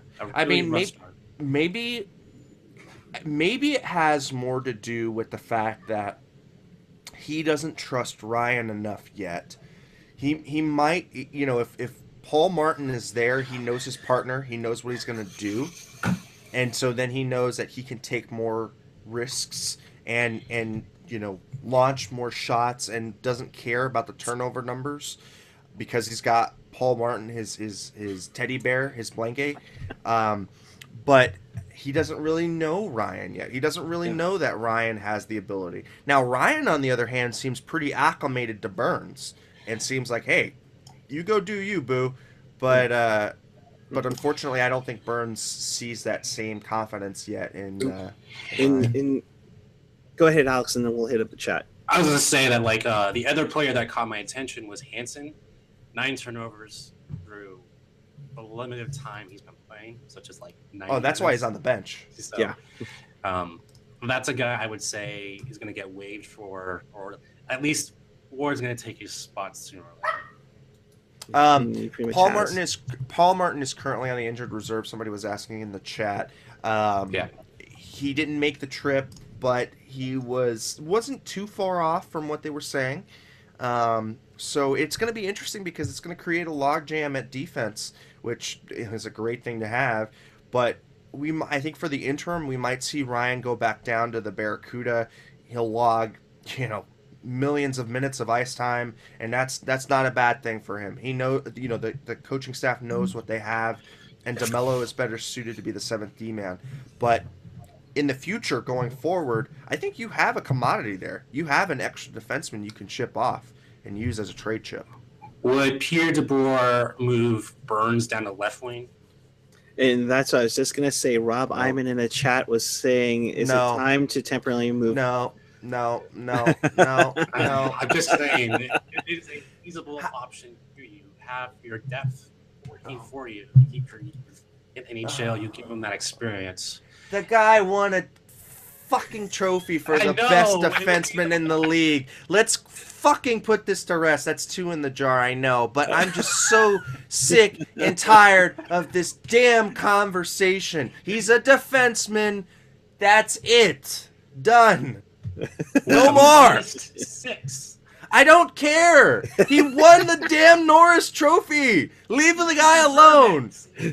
maybe it has more to do with the fact that he doesn't trust Ryan enough yet. He might, if Paul Martin is there, he knows his partner, he knows what he's going to do, and so then he knows that he can take more risks and launch more shots, and doesn't care about the turnover numbers because he's got Paul Martin, his teddy bear, his blanket. But he doesn't really know Ryan yet. He doesn't really know that Ryan has the ability. Now, Ryan, on the other hand, seems pretty acclimated to Burns and seems like, hey, you go do you, boo. But unfortunately, I don't think Burns sees that same confidence yet in Go ahead, Alex, and then we'll hit up the chat. I was going to say that, the other player that caught my attention was Hansen. 9 turnovers through the limited time he's been playing, such as like 9 Oh, that's why minutes. he's on the bench. So, Yeah. That's a guy I would say is going to get waived for, or at least Ward's going to take his spot sooner or later. He pretty much Paul has. Martin is currently on the injured reserve. Somebody was asking in the chat. Yeah. He didn't make the trip, but he wasn't too far off from what they were saying. So it's going to be interesting because it's going to create a logjam at defense, which is a great thing to have. But I think for the interim, we might see Ryan go back down to the Barracuda. He'll log, millions of minutes of ice time, and that's not a bad thing for him. He the coaching staff knows what they have, and DeMello is better suited to be the 7th D man. But in the future, going forward, I think you have a commodity there. You have an extra defenseman you can ship off and use as a trade chip. Would Pierre DeBoer move Burns down to left wing? And that's what I was just gonna say. Rob Iman in the chat was saying, "Is it time to temporarily move?" No. I'm just saying, it is a feasible option for you. Have your depth working for you. You keep your in NHL. You give them that experience. The guy won a fucking trophy for the best defenseman in the league. Let's fucking put this to rest. That's 2 in the jar, I know. But I'm just so sick and tired of this damn conversation. He's a defenseman. That's it. Done. No more. 6. I don't care. He won the damn Norris Trophy. Leave the guy alone.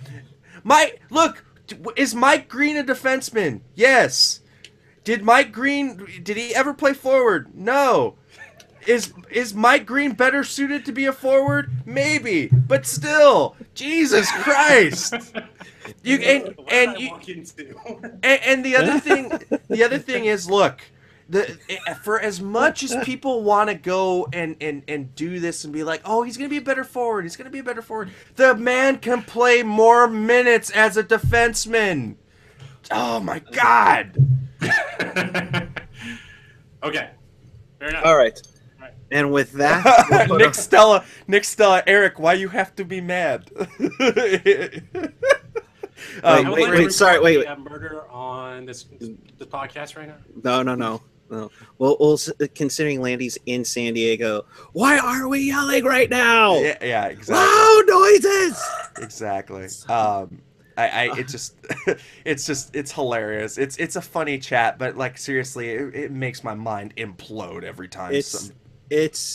Is Mike Green a defenseman? Yes. Did he ever play forward? No. Is Mike Green better suited to be a forward? Maybe, but still, Jesus Christ. And the other thing is, look, for as much as people want to go and do this and be like, oh, he's going to be a better forward, the man can play more minutes as a defenseman. Oh, my God. Okay. Fair enough. All right. And with that, Nick Stella, Eric, why you have to be mad? Wait. Murder on this podcast right now? No. Well, considering Landy's in San Diego, why are we yelling right now? Yeah, exactly. Loud noises. Exactly. It's hilarious. It's a funny chat, but like seriously, it makes my mind implode every time. It's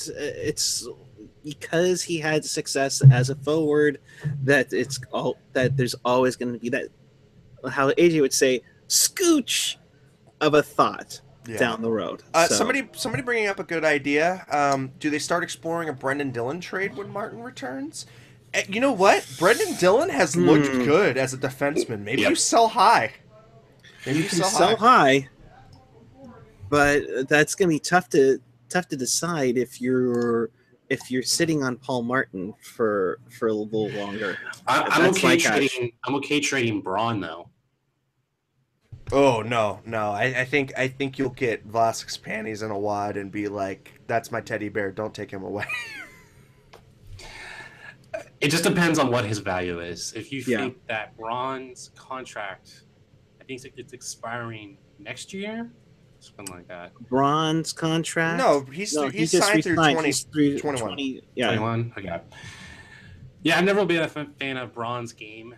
because he had success as a forward that there's always going to be that, how AJ would say, scooch of a thought down the road. Somebody bringing up a good idea. Do they start exploring a Brendan Dillon trade when Martin returns? You know what? Brendan Dillon has looked good as a defenseman. Maybe you sell high. You can sell high, but that's going to be tough to decide if you're sitting on Paul Martin for a little longer. I'm okay trading Braun though. Oh no! I think you'll get Vlasic's panties in a wad and be like, "That's my teddy bear. Don't take him away." It just depends on what his value is. If you think that Braun's contract, I think it's expiring next year, something like that. Braun's contract? No, he's signed through 2021. Yeah. 21? Okay. Yeah, I've never been a fan of Braun's game.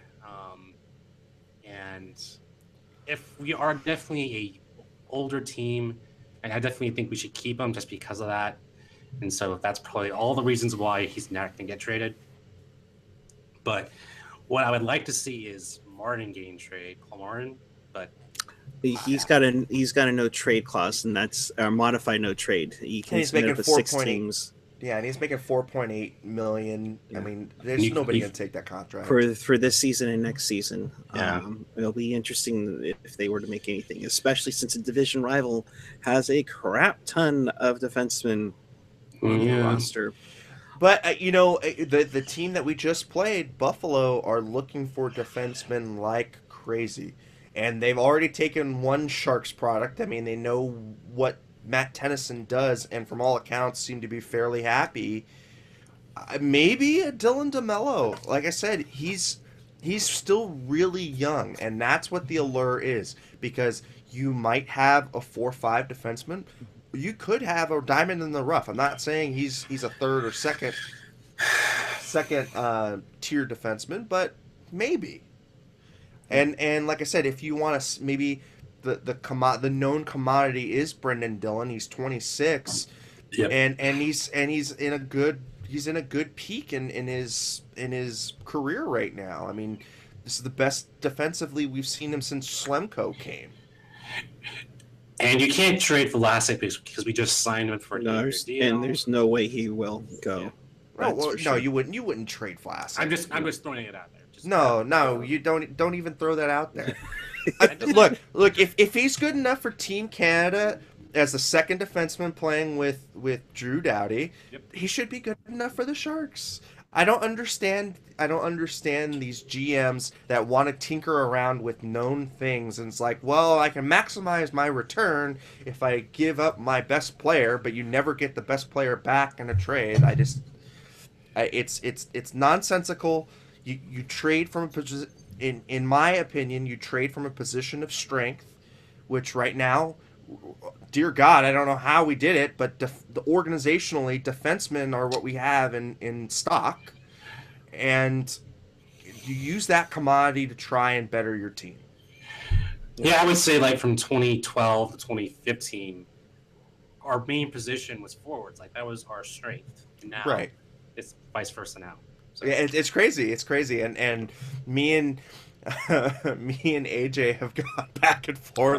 And if we are definitely a older team, and I definitely think we should keep him just because of that. And so that's probably all the reasons why he's not going to get traded. But what I would like to see is Martin getting traded, Paul Martin. But he's got a no trade clause, and that's a modified no trade. He's making 6 teams. Yeah, and he's making $4.8 million. Yeah. I mean, there's nobody going to take that contract for this season and next season. Yeah. It'll be interesting if they were to make anything, especially since a division rival has a crap ton of defensemen on the roster. But the team that we just played, Buffalo, are looking for defensemen like crazy, and they've already taken one Sharks product. I mean, they know what Matt Tennyson does, and from all accounts seem to be fairly happy. Maybe a Dylan DeMello. Like I said, he's still really young, and that's what the allure is. Because you might have a 4-5 defenseman, you could have a diamond in the rough. I'm not saying he's a third or second tier defenseman, but maybe. And like I said, if you want to maybe the known commodity is Brendan Dillon. He's 26, Yep. and he's in a good peak in his career right now. I mean, this is the best defensively we've seen him since Schlemko came. And you can't trade Vlasic because we just signed him for a No, year deal. and there's no way he will go. Yeah. That's for sure. You wouldn't trade Vlasic. I'm just throwing it out there. Just You don't even throw that out there. Look, if he's good enough for Team Canada as the second defenseman playing with Drew Doughty, Yep. he should be good enough for the Sharks. I don't understand these GMs that want to tinker around with known things, and it's like, well, I can maximize my return if I give up my best player, but you never get the best player back in a trade. It's nonsensical. You trade from a position. In my opinion, you trade from a position of strength, which right now, dear God, I don't know how we did it, but organizationally, defensemen are what we have in stock, and you use that commodity to try and better your team. Yeah, I would say like from 2012 to 2015, our main position was forwards. Like that was our strength. And now Right. it's vice versa now. So, Yeah, it's crazy, and me and AJ have gone back and forth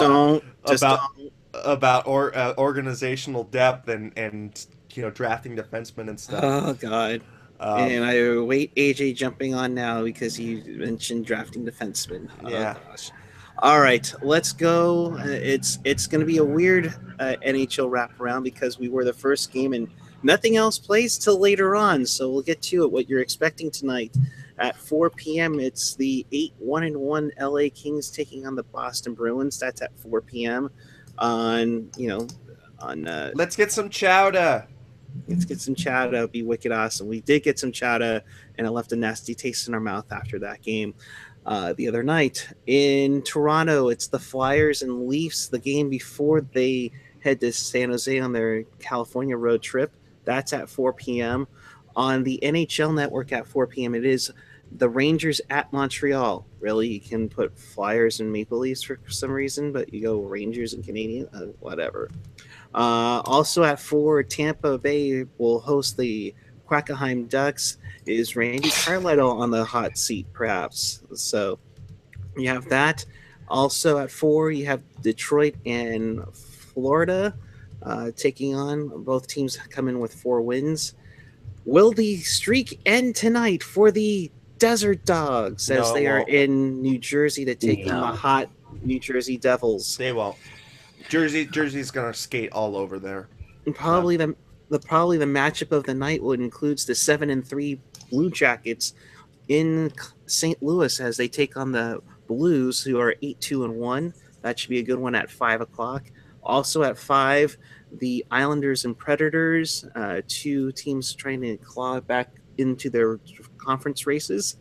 about organizational depth and drafting defensemen and stuff. Oh God! And I await AJ jumping on now because he mentioned drafting defensemen. Yeah. Oh, gosh. All right, let's go. It's going to be a weird NHL wraparound because we were the first game and nothing else plays till later on. So we'll get to it. What you're expecting tonight at 4 p.m. It's the 8-1-1 LA Kings taking on the Boston Bruins. That's at 4 p.m. on. Let's get some chowder. Let's get some chowder. It'd be wicked awesome. We did get some chowder, and it left a nasty taste in our mouth after that game. The other night in Toronto, it's the Flyers and Leafs, the game before they head to San Jose on their California road trip. That's at 4 p.m. On the NHL network at 4 p.m., it is the Rangers at Montreal. Really, you can put Flyers and Maple Leafs for some reason, but you go Rangers and Canadian, whatever. Also at 4, Tampa Bay will host the Quackenheim Ducks. Is Randy Carlito on the hot seat, perhaps? So you have that. Also at 4, you have Detroit and Florida taking on. Both teams come in with 4 wins. Will the streak end tonight for the Desert Dogs as they are in New Jersey to take on the hot New Jersey Devils? They won't. Jersey's gonna skate all over there. And probably the matchup of the night would include the 7-3 Blue Jackets in St. Louis as they take on the Blues, who are 8-2-1. That should be a good one at 5 o'clock. Also at 5, the Islanders and Predators, 2 teams trying to claw back into their conference races.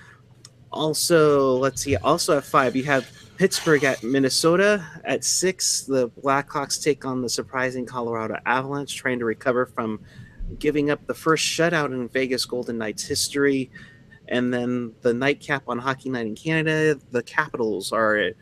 Also, let's see. Also at 5, you have Pittsburgh at Minnesota. At 6, the Blackhawks take on the surprising Colorado Avalanche, trying to recover from giving up the first shutout in Vegas Golden Knights history. And then the nightcap on Hockey Night in Canada, the Capitals are at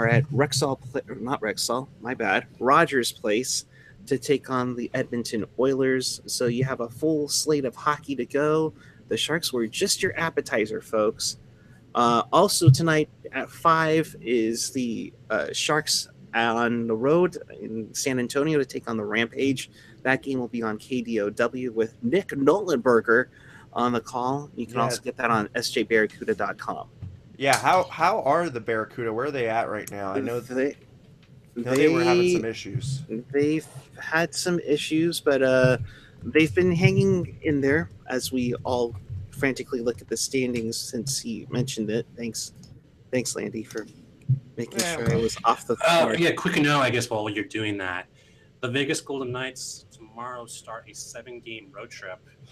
Rogers Place to take on the Edmonton Oilers. So you have a full slate of hockey to go. The Sharks were just your appetizer, folks. Also tonight at 5 is the Sharks on the road in San Antonio to take on the Rampage. That game will be on KDOW with Nick Nolenberger on the call. You can also get that on sjbarracuda.com. Yeah, how are the Barracuda? Where are they at right now? I know they were having some issues. They've had some issues, but they've been hanging in there as we all frantically look at the standings since he mentioned it. Thanks, Landy, for making sure I was off the card. Yeah, quick note, I guess, while you're doing that. The Vegas Golden Knights tomorrow start a 7-game road trip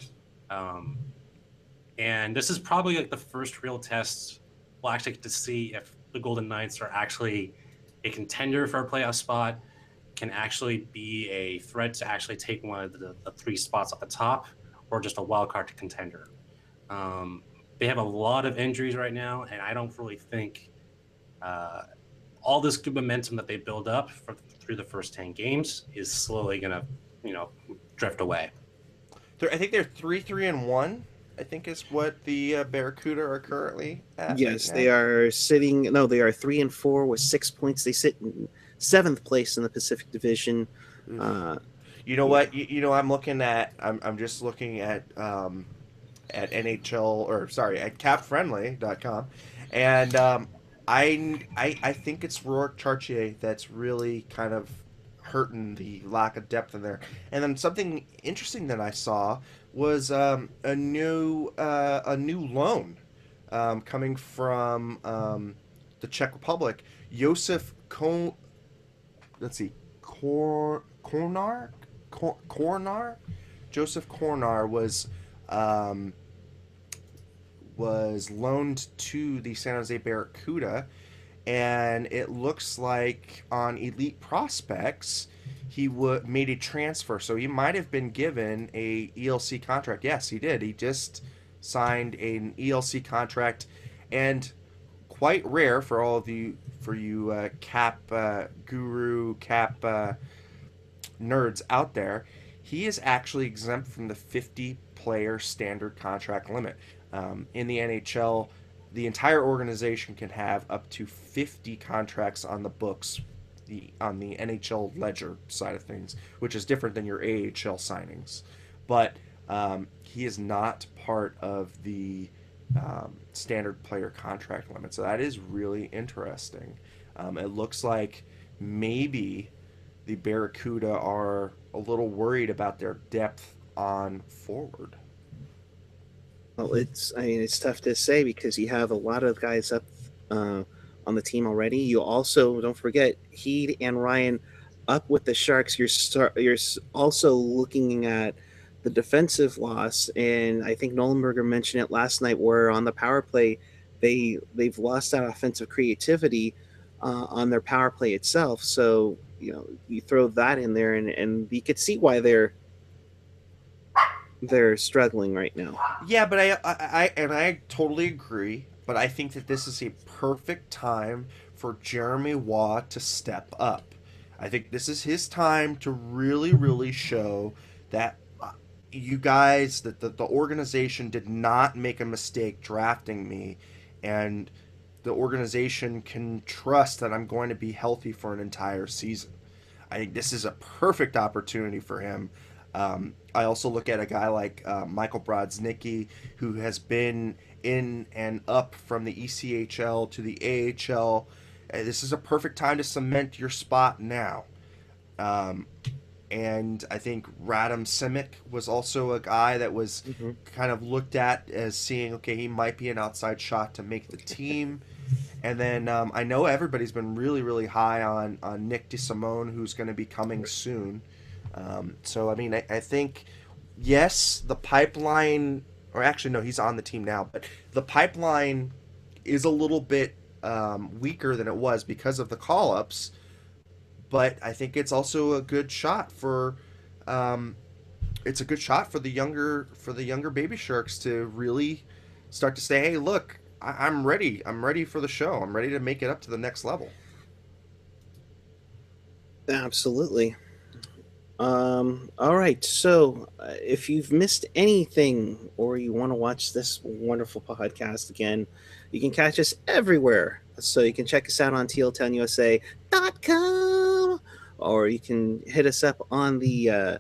And this is probably like the first real test we'll actually get to see if the Golden Knights are actually a contender for a playoff spot, can actually be a threat to actually take one of the three spots at the top, or just a wild card contender. Um, they have a lot of injuries right now, and I don't really think uh, all this good momentum that they build up through the first 10 games is slowly going to, drift away. I think they're 3-3-1. I think is what the Barracuda are currently at. Yes, right they are sitting. No, they are 3-4 with 6 points. They sit in seventh place in the Pacific Division. now. You know what? I'm looking at. I'm just looking at NHL or sorry at CapFriendly.com, and I think it's Rourke Chartier that's really kind of hurting the lack of depth in there. And then something interesting that I saw was a new loan coming from the Czech Republic, Josef let's see, Kornar. Josef Kornar was loaned to the San Jose Barracuda, and it looks like on Elite Prospects he made a transfer, so he might have been given a ELC contract. Yes, he did. He just signed an ELC contract, and quite rare for you cap guru cap nerds out there. He is actually exempt from the 50-player standard contract limit. In the NHL, the entire organization can have up to 50 contracts on the books, on the NHL ledger side of things, which is different than your AHL signings. But he is not part of the standard player contract limit. So that is really interesting. It looks like maybe the Barracuda are a little worried about their depth on forward. Well, it's tough to say because you have a lot of guys up on the team already. You also don't forget Heed and Ryan up with the Sharks. You're also looking at the defensive loss, and I think Nolenberger mentioned it last night, where on the power play they've lost that offensive creativity on their power play itself. So you throw that in there, and you could see why they're struggling right now. Yeah, but I totally agree. But I think that this is a perfect time for Jeremy Waugh to step up. I think this is his time to really, really show that you guys, that the organization did not make a mistake drafting me, and the organization can trust that I'm going to be healthy for an entire season. I think this is a perfect opportunity for him. I also look at a guy like Michael Brodznicki, who has been in and up from the ECHL to the AHL. This is a perfect time to cement your spot now. And I think Radim Simic was also a guy that was kind of looked at as seeing, okay, he might be an outside shot to make the team. And then I know everybody's been really, really high on Nick DeSimone, who's going to be coming soon. So, I mean, I think, yes, the pipeline, or actually, no, he's on the team now, but the pipeline is a little bit weaker than it was because of the call-ups. But I think it's also a good shot for the younger baby sharks to really start to say, hey, look, I'm ready. I'm ready for the show. I'm ready to make it up to the next level. Absolutely. All right. So if you've missed anything or you want to watch this wonderful podcast again, you can catch us everywhere. So you can check us out on TLTownUSA.com, or you can hit us up on the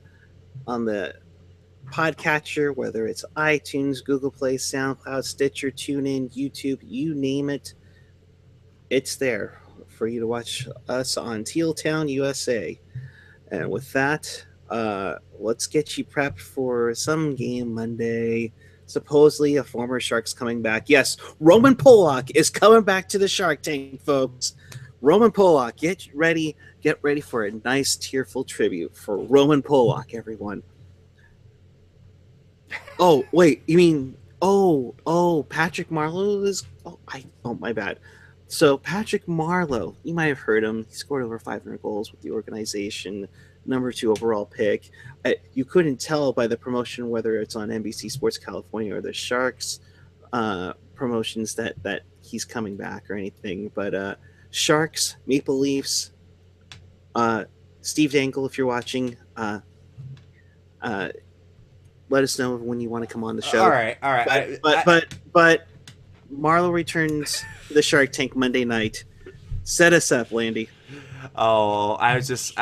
podcatcher, whether it's iTunes, Google Play, SoundCloud, Stitcher, TuneIn, YouTube, you name it. It's there for you to watch us on Teal Town USA. And with that, let's get you prepped for some game Monday. Supposedly a former Shark's coming back. Yes, Roman Polak is coming back to the Shark Tank, folks. Roman Polak, get ready for a nice tearful tribute for Roman Polak, everyone. Oh wait, you mean Patrick Marlowe is? My bad. So Patrick Marlowe, you might have heard him. He scored over 500 goals with the organization, number 2 overall pick. You couldn't tell by the promotion whether it's on NBC Sports California or the Sharks promotions that he's coming back or anything. But Sharks, Maple Leafs, Steve Dangle, if you're watching, uh, let us know when you want to come on the show. All right. But Marlowe returns to the Shark Tank Monday night. Set us up, Landy. Oh, let's just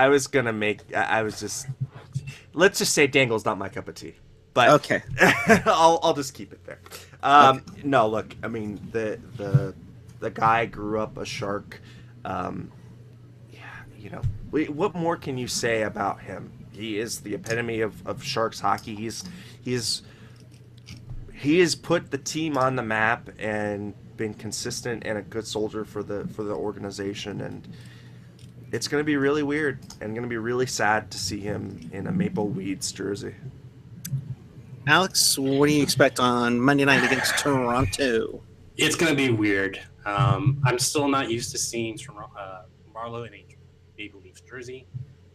say Dangle's not my cup of tea. But Okay. I'll just keep it there. Okay. No, look, I mean the guy grew up a Shark. What more can you say about him? He is the epitome of Sharks hockey. He has put the team on the map and been consistent and a good soldier for the organization, and it's going to be really weird and going to be really sad to see him in a Maple Weeds jersey. Alex, what do you expect on Monday night against Toronto? It's going to be weird. I'm still not used to seeing Marlowe in a Maple Leafs jersey.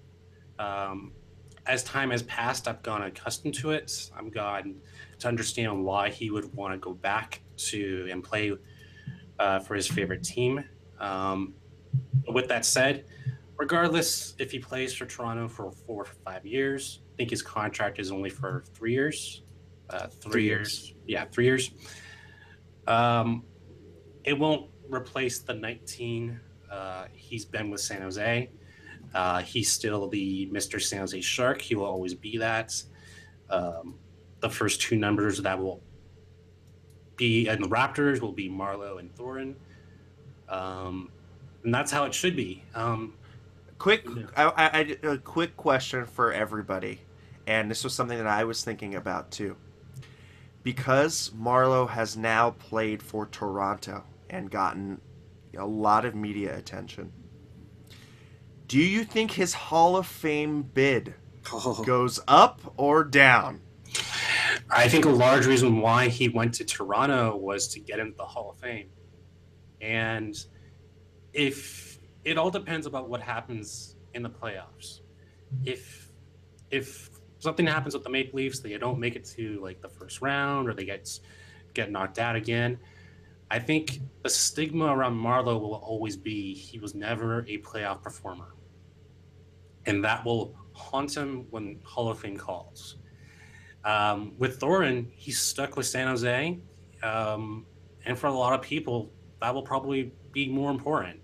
As time has passed, I've gone accustomed to it. I've gotten to understand why he would want to go back to and play for his favorite team. With that said, regardless if he plays for Toronto for 4 or 5 years, I think his contract is only for 3 years. 3 years. Yeah, 3 years. It won't replace the 19 he's been with San Jose. He's still the Mr. San Jose Shark. He will always be that. The first 2 numbers that will be in the Raptors will be Marlowe and Thorin. And that's how it should be. A quick question for everybody, and this was something that I was thinking about too. Because Marlowe has now played for Toronto and gotten a lot of media attention, do you think his Hall of Fame bid goes up or down? I think a large reason why he went to Toronto was to get into the Hall of Fame. And if it all depends about what happens in the playoffs. If something happens with the Maple Leafs, they don't make it to like the first round or they get knocked out again, I think the stigma around Marlowe will always be he was never a playoff performer. And that will haunt him when Hall of Fame calls. With Thorin, he's stuck with San Jose. And for a lot of people, that will probably be more important.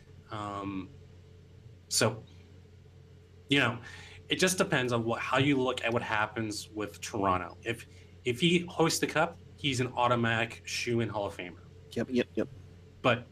So, it just depends on how you look at what happens with Toronto. If he hoists the cup, he's an automatic shoe-in Hall of Famer. Yep. But,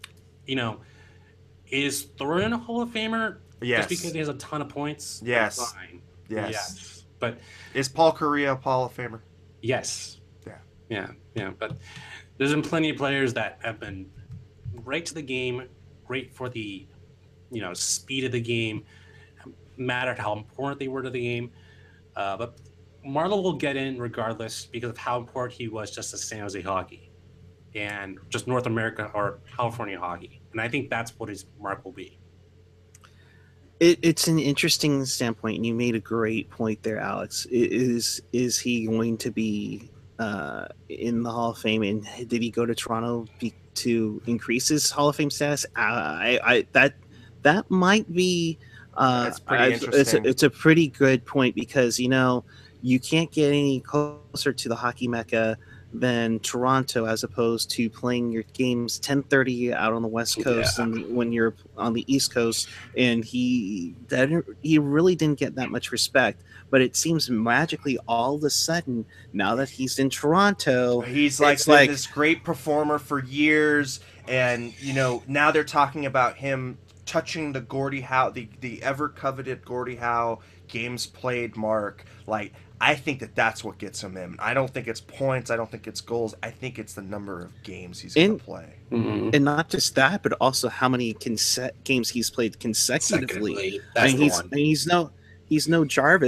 is Thorin a Hall of Famer? Yes. Just because he has a ton of points? Yes. Fine. Yes. But is Paul Kariya a Hall of Famer? Yes. Yeah. But there's been plenty of players that have been great to the game, great for the, speed of the game, mattered how important they were to the game. But Marlowe will get in regardless because of how important he was just to San Jose hockey and just North America or California hockey. And I think that's what his mark will be. It's an interesting standpoint, and you made a great point there, Alex. Is he going to be in the Hall of Fame, and did he go to Toronto to increase his Hall of Fame status? That might be. That's pretty interesting. It's a pretty good point because you can't get any closer to the hockey mecca than Toronto, as opposed to playing your games 10:30 out on the West Coast and when you're on the East Coast. And he really didn't get that much respect. But it seems magically all of a sudden, now that he's in Toronto, he's like this great performer for years, and now they're talking about him touching the Gordie Howe, the ever coveted Gordie Howe games played mark. Like, I think that's what gets him in. I don't think it's points. I don't think it's goals. I think it's the number of games he's going to play. Mm-hmm. And not just that, but also how many games he's played consecutively. That's he's no Jarvis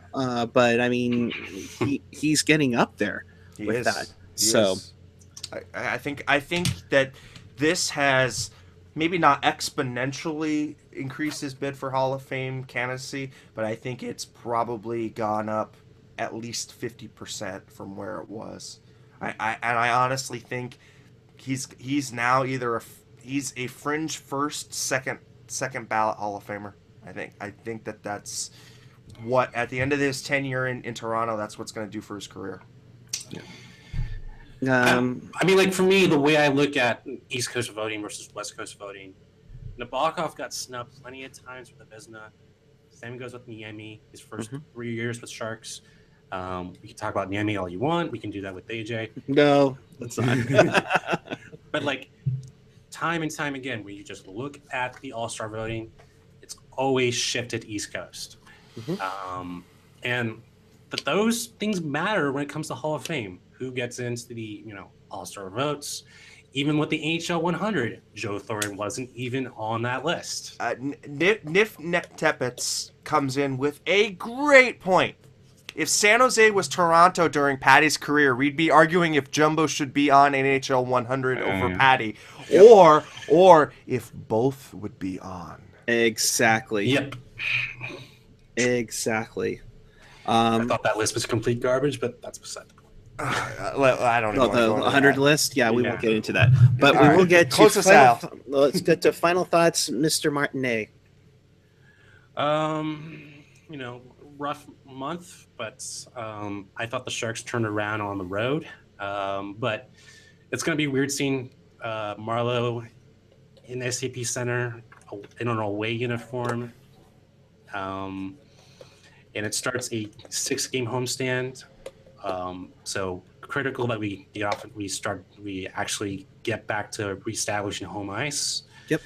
But I mean, he's getting up there He with is. that. He So is. I think that this has maybe not exponentially increased his bid for Hall of Fame candidacy, but I think it's probably gone up at least 50% from where it was. I honestly think he's now he's a fringe first, second ballot Hall of Famer. I think that's what at the end of his tenure in Toronto, that's what's going to do for his career. I mean, like for me, the way I look at East Coast voting versus West Coast voting, Nabokov got snubbed plenty of times with the Vezina. Same goes with Niemi. His first 3 years with Sharks. We can talk about Niemi all you want. We can do that with AJ. no, let's not. But like time and time again, when you just look at the All-Star voting, it's always shifted East Coast. And but those things matter when it comes to Hall of Fame. Who gets into the All-Star votes? Even with the NHL 100, Joe Thornton wasn't even on that list. Nif Tepets comes in with a great point. If San Jose was Toronto during Patty's career, we'd be arguing if Jumbo should be on NHL 100 over Patty, or if both would be on. Exactly. Yep. Exactly. I thought that list was complete garbage, but that's beside the point. I don't No, even the 100 list. Yeah, we Yeah. won't get into that. But All we right. will get to Close us out. let's get to final thoughts, Mr. Martinet. Rough month, but I thought the Sharks turned around on the road. But it's going to be weird seeing Marleau in the SAP Center in an away uniform. And it starts a 6-game homestand. So critical that we actually get back to reestablishing home ice. Yep.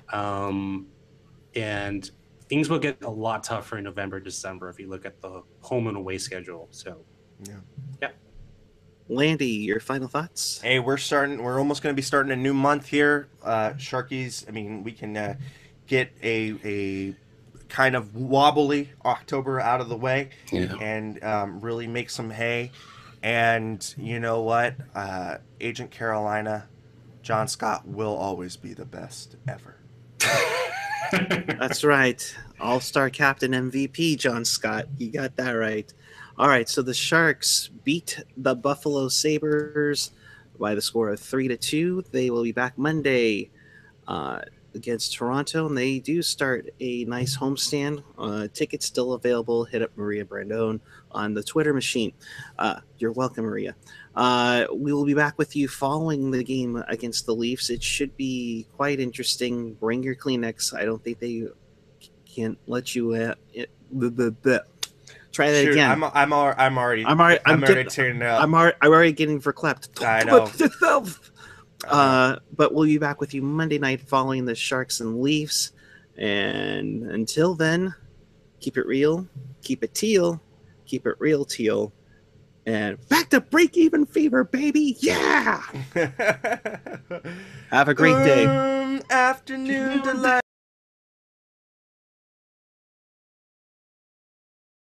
And things will get a lot tougher in November, December if you look at the home and away schedule. So, yeah. Landy, your final thoughts? Hey, we're almost going to be starting a new month here. Sharkies, I mean, we can get a kind of wobbly October out of the way and really make some hay. And you know what? Agent Carolina, John Scott will always be the best ever. That's right. All-star captain MVP, John Scott. You got that right. All right, so the Sharks beat the Buffalo Sabres by the score of 3-2. They will be back Monday against Toronto, and they do start a nice homestand. Tickets still available. Hit up Maria Brandone on the Twitter machine. You're welcome, Maria. We will be back with you following the game against the Leafs. It should be quite interesting. Bring your Kleenex. I don't think they can let you. Try that again. I'm already tearing up. I'm already getting verklempt. I know. But we'll be back with you Monday night following the Sharks and Leafs. And until then, keep it real, keep it teal, keep it real teal, and back to break-even fever, baby! Yeah! Have a great day. Afternoon delight.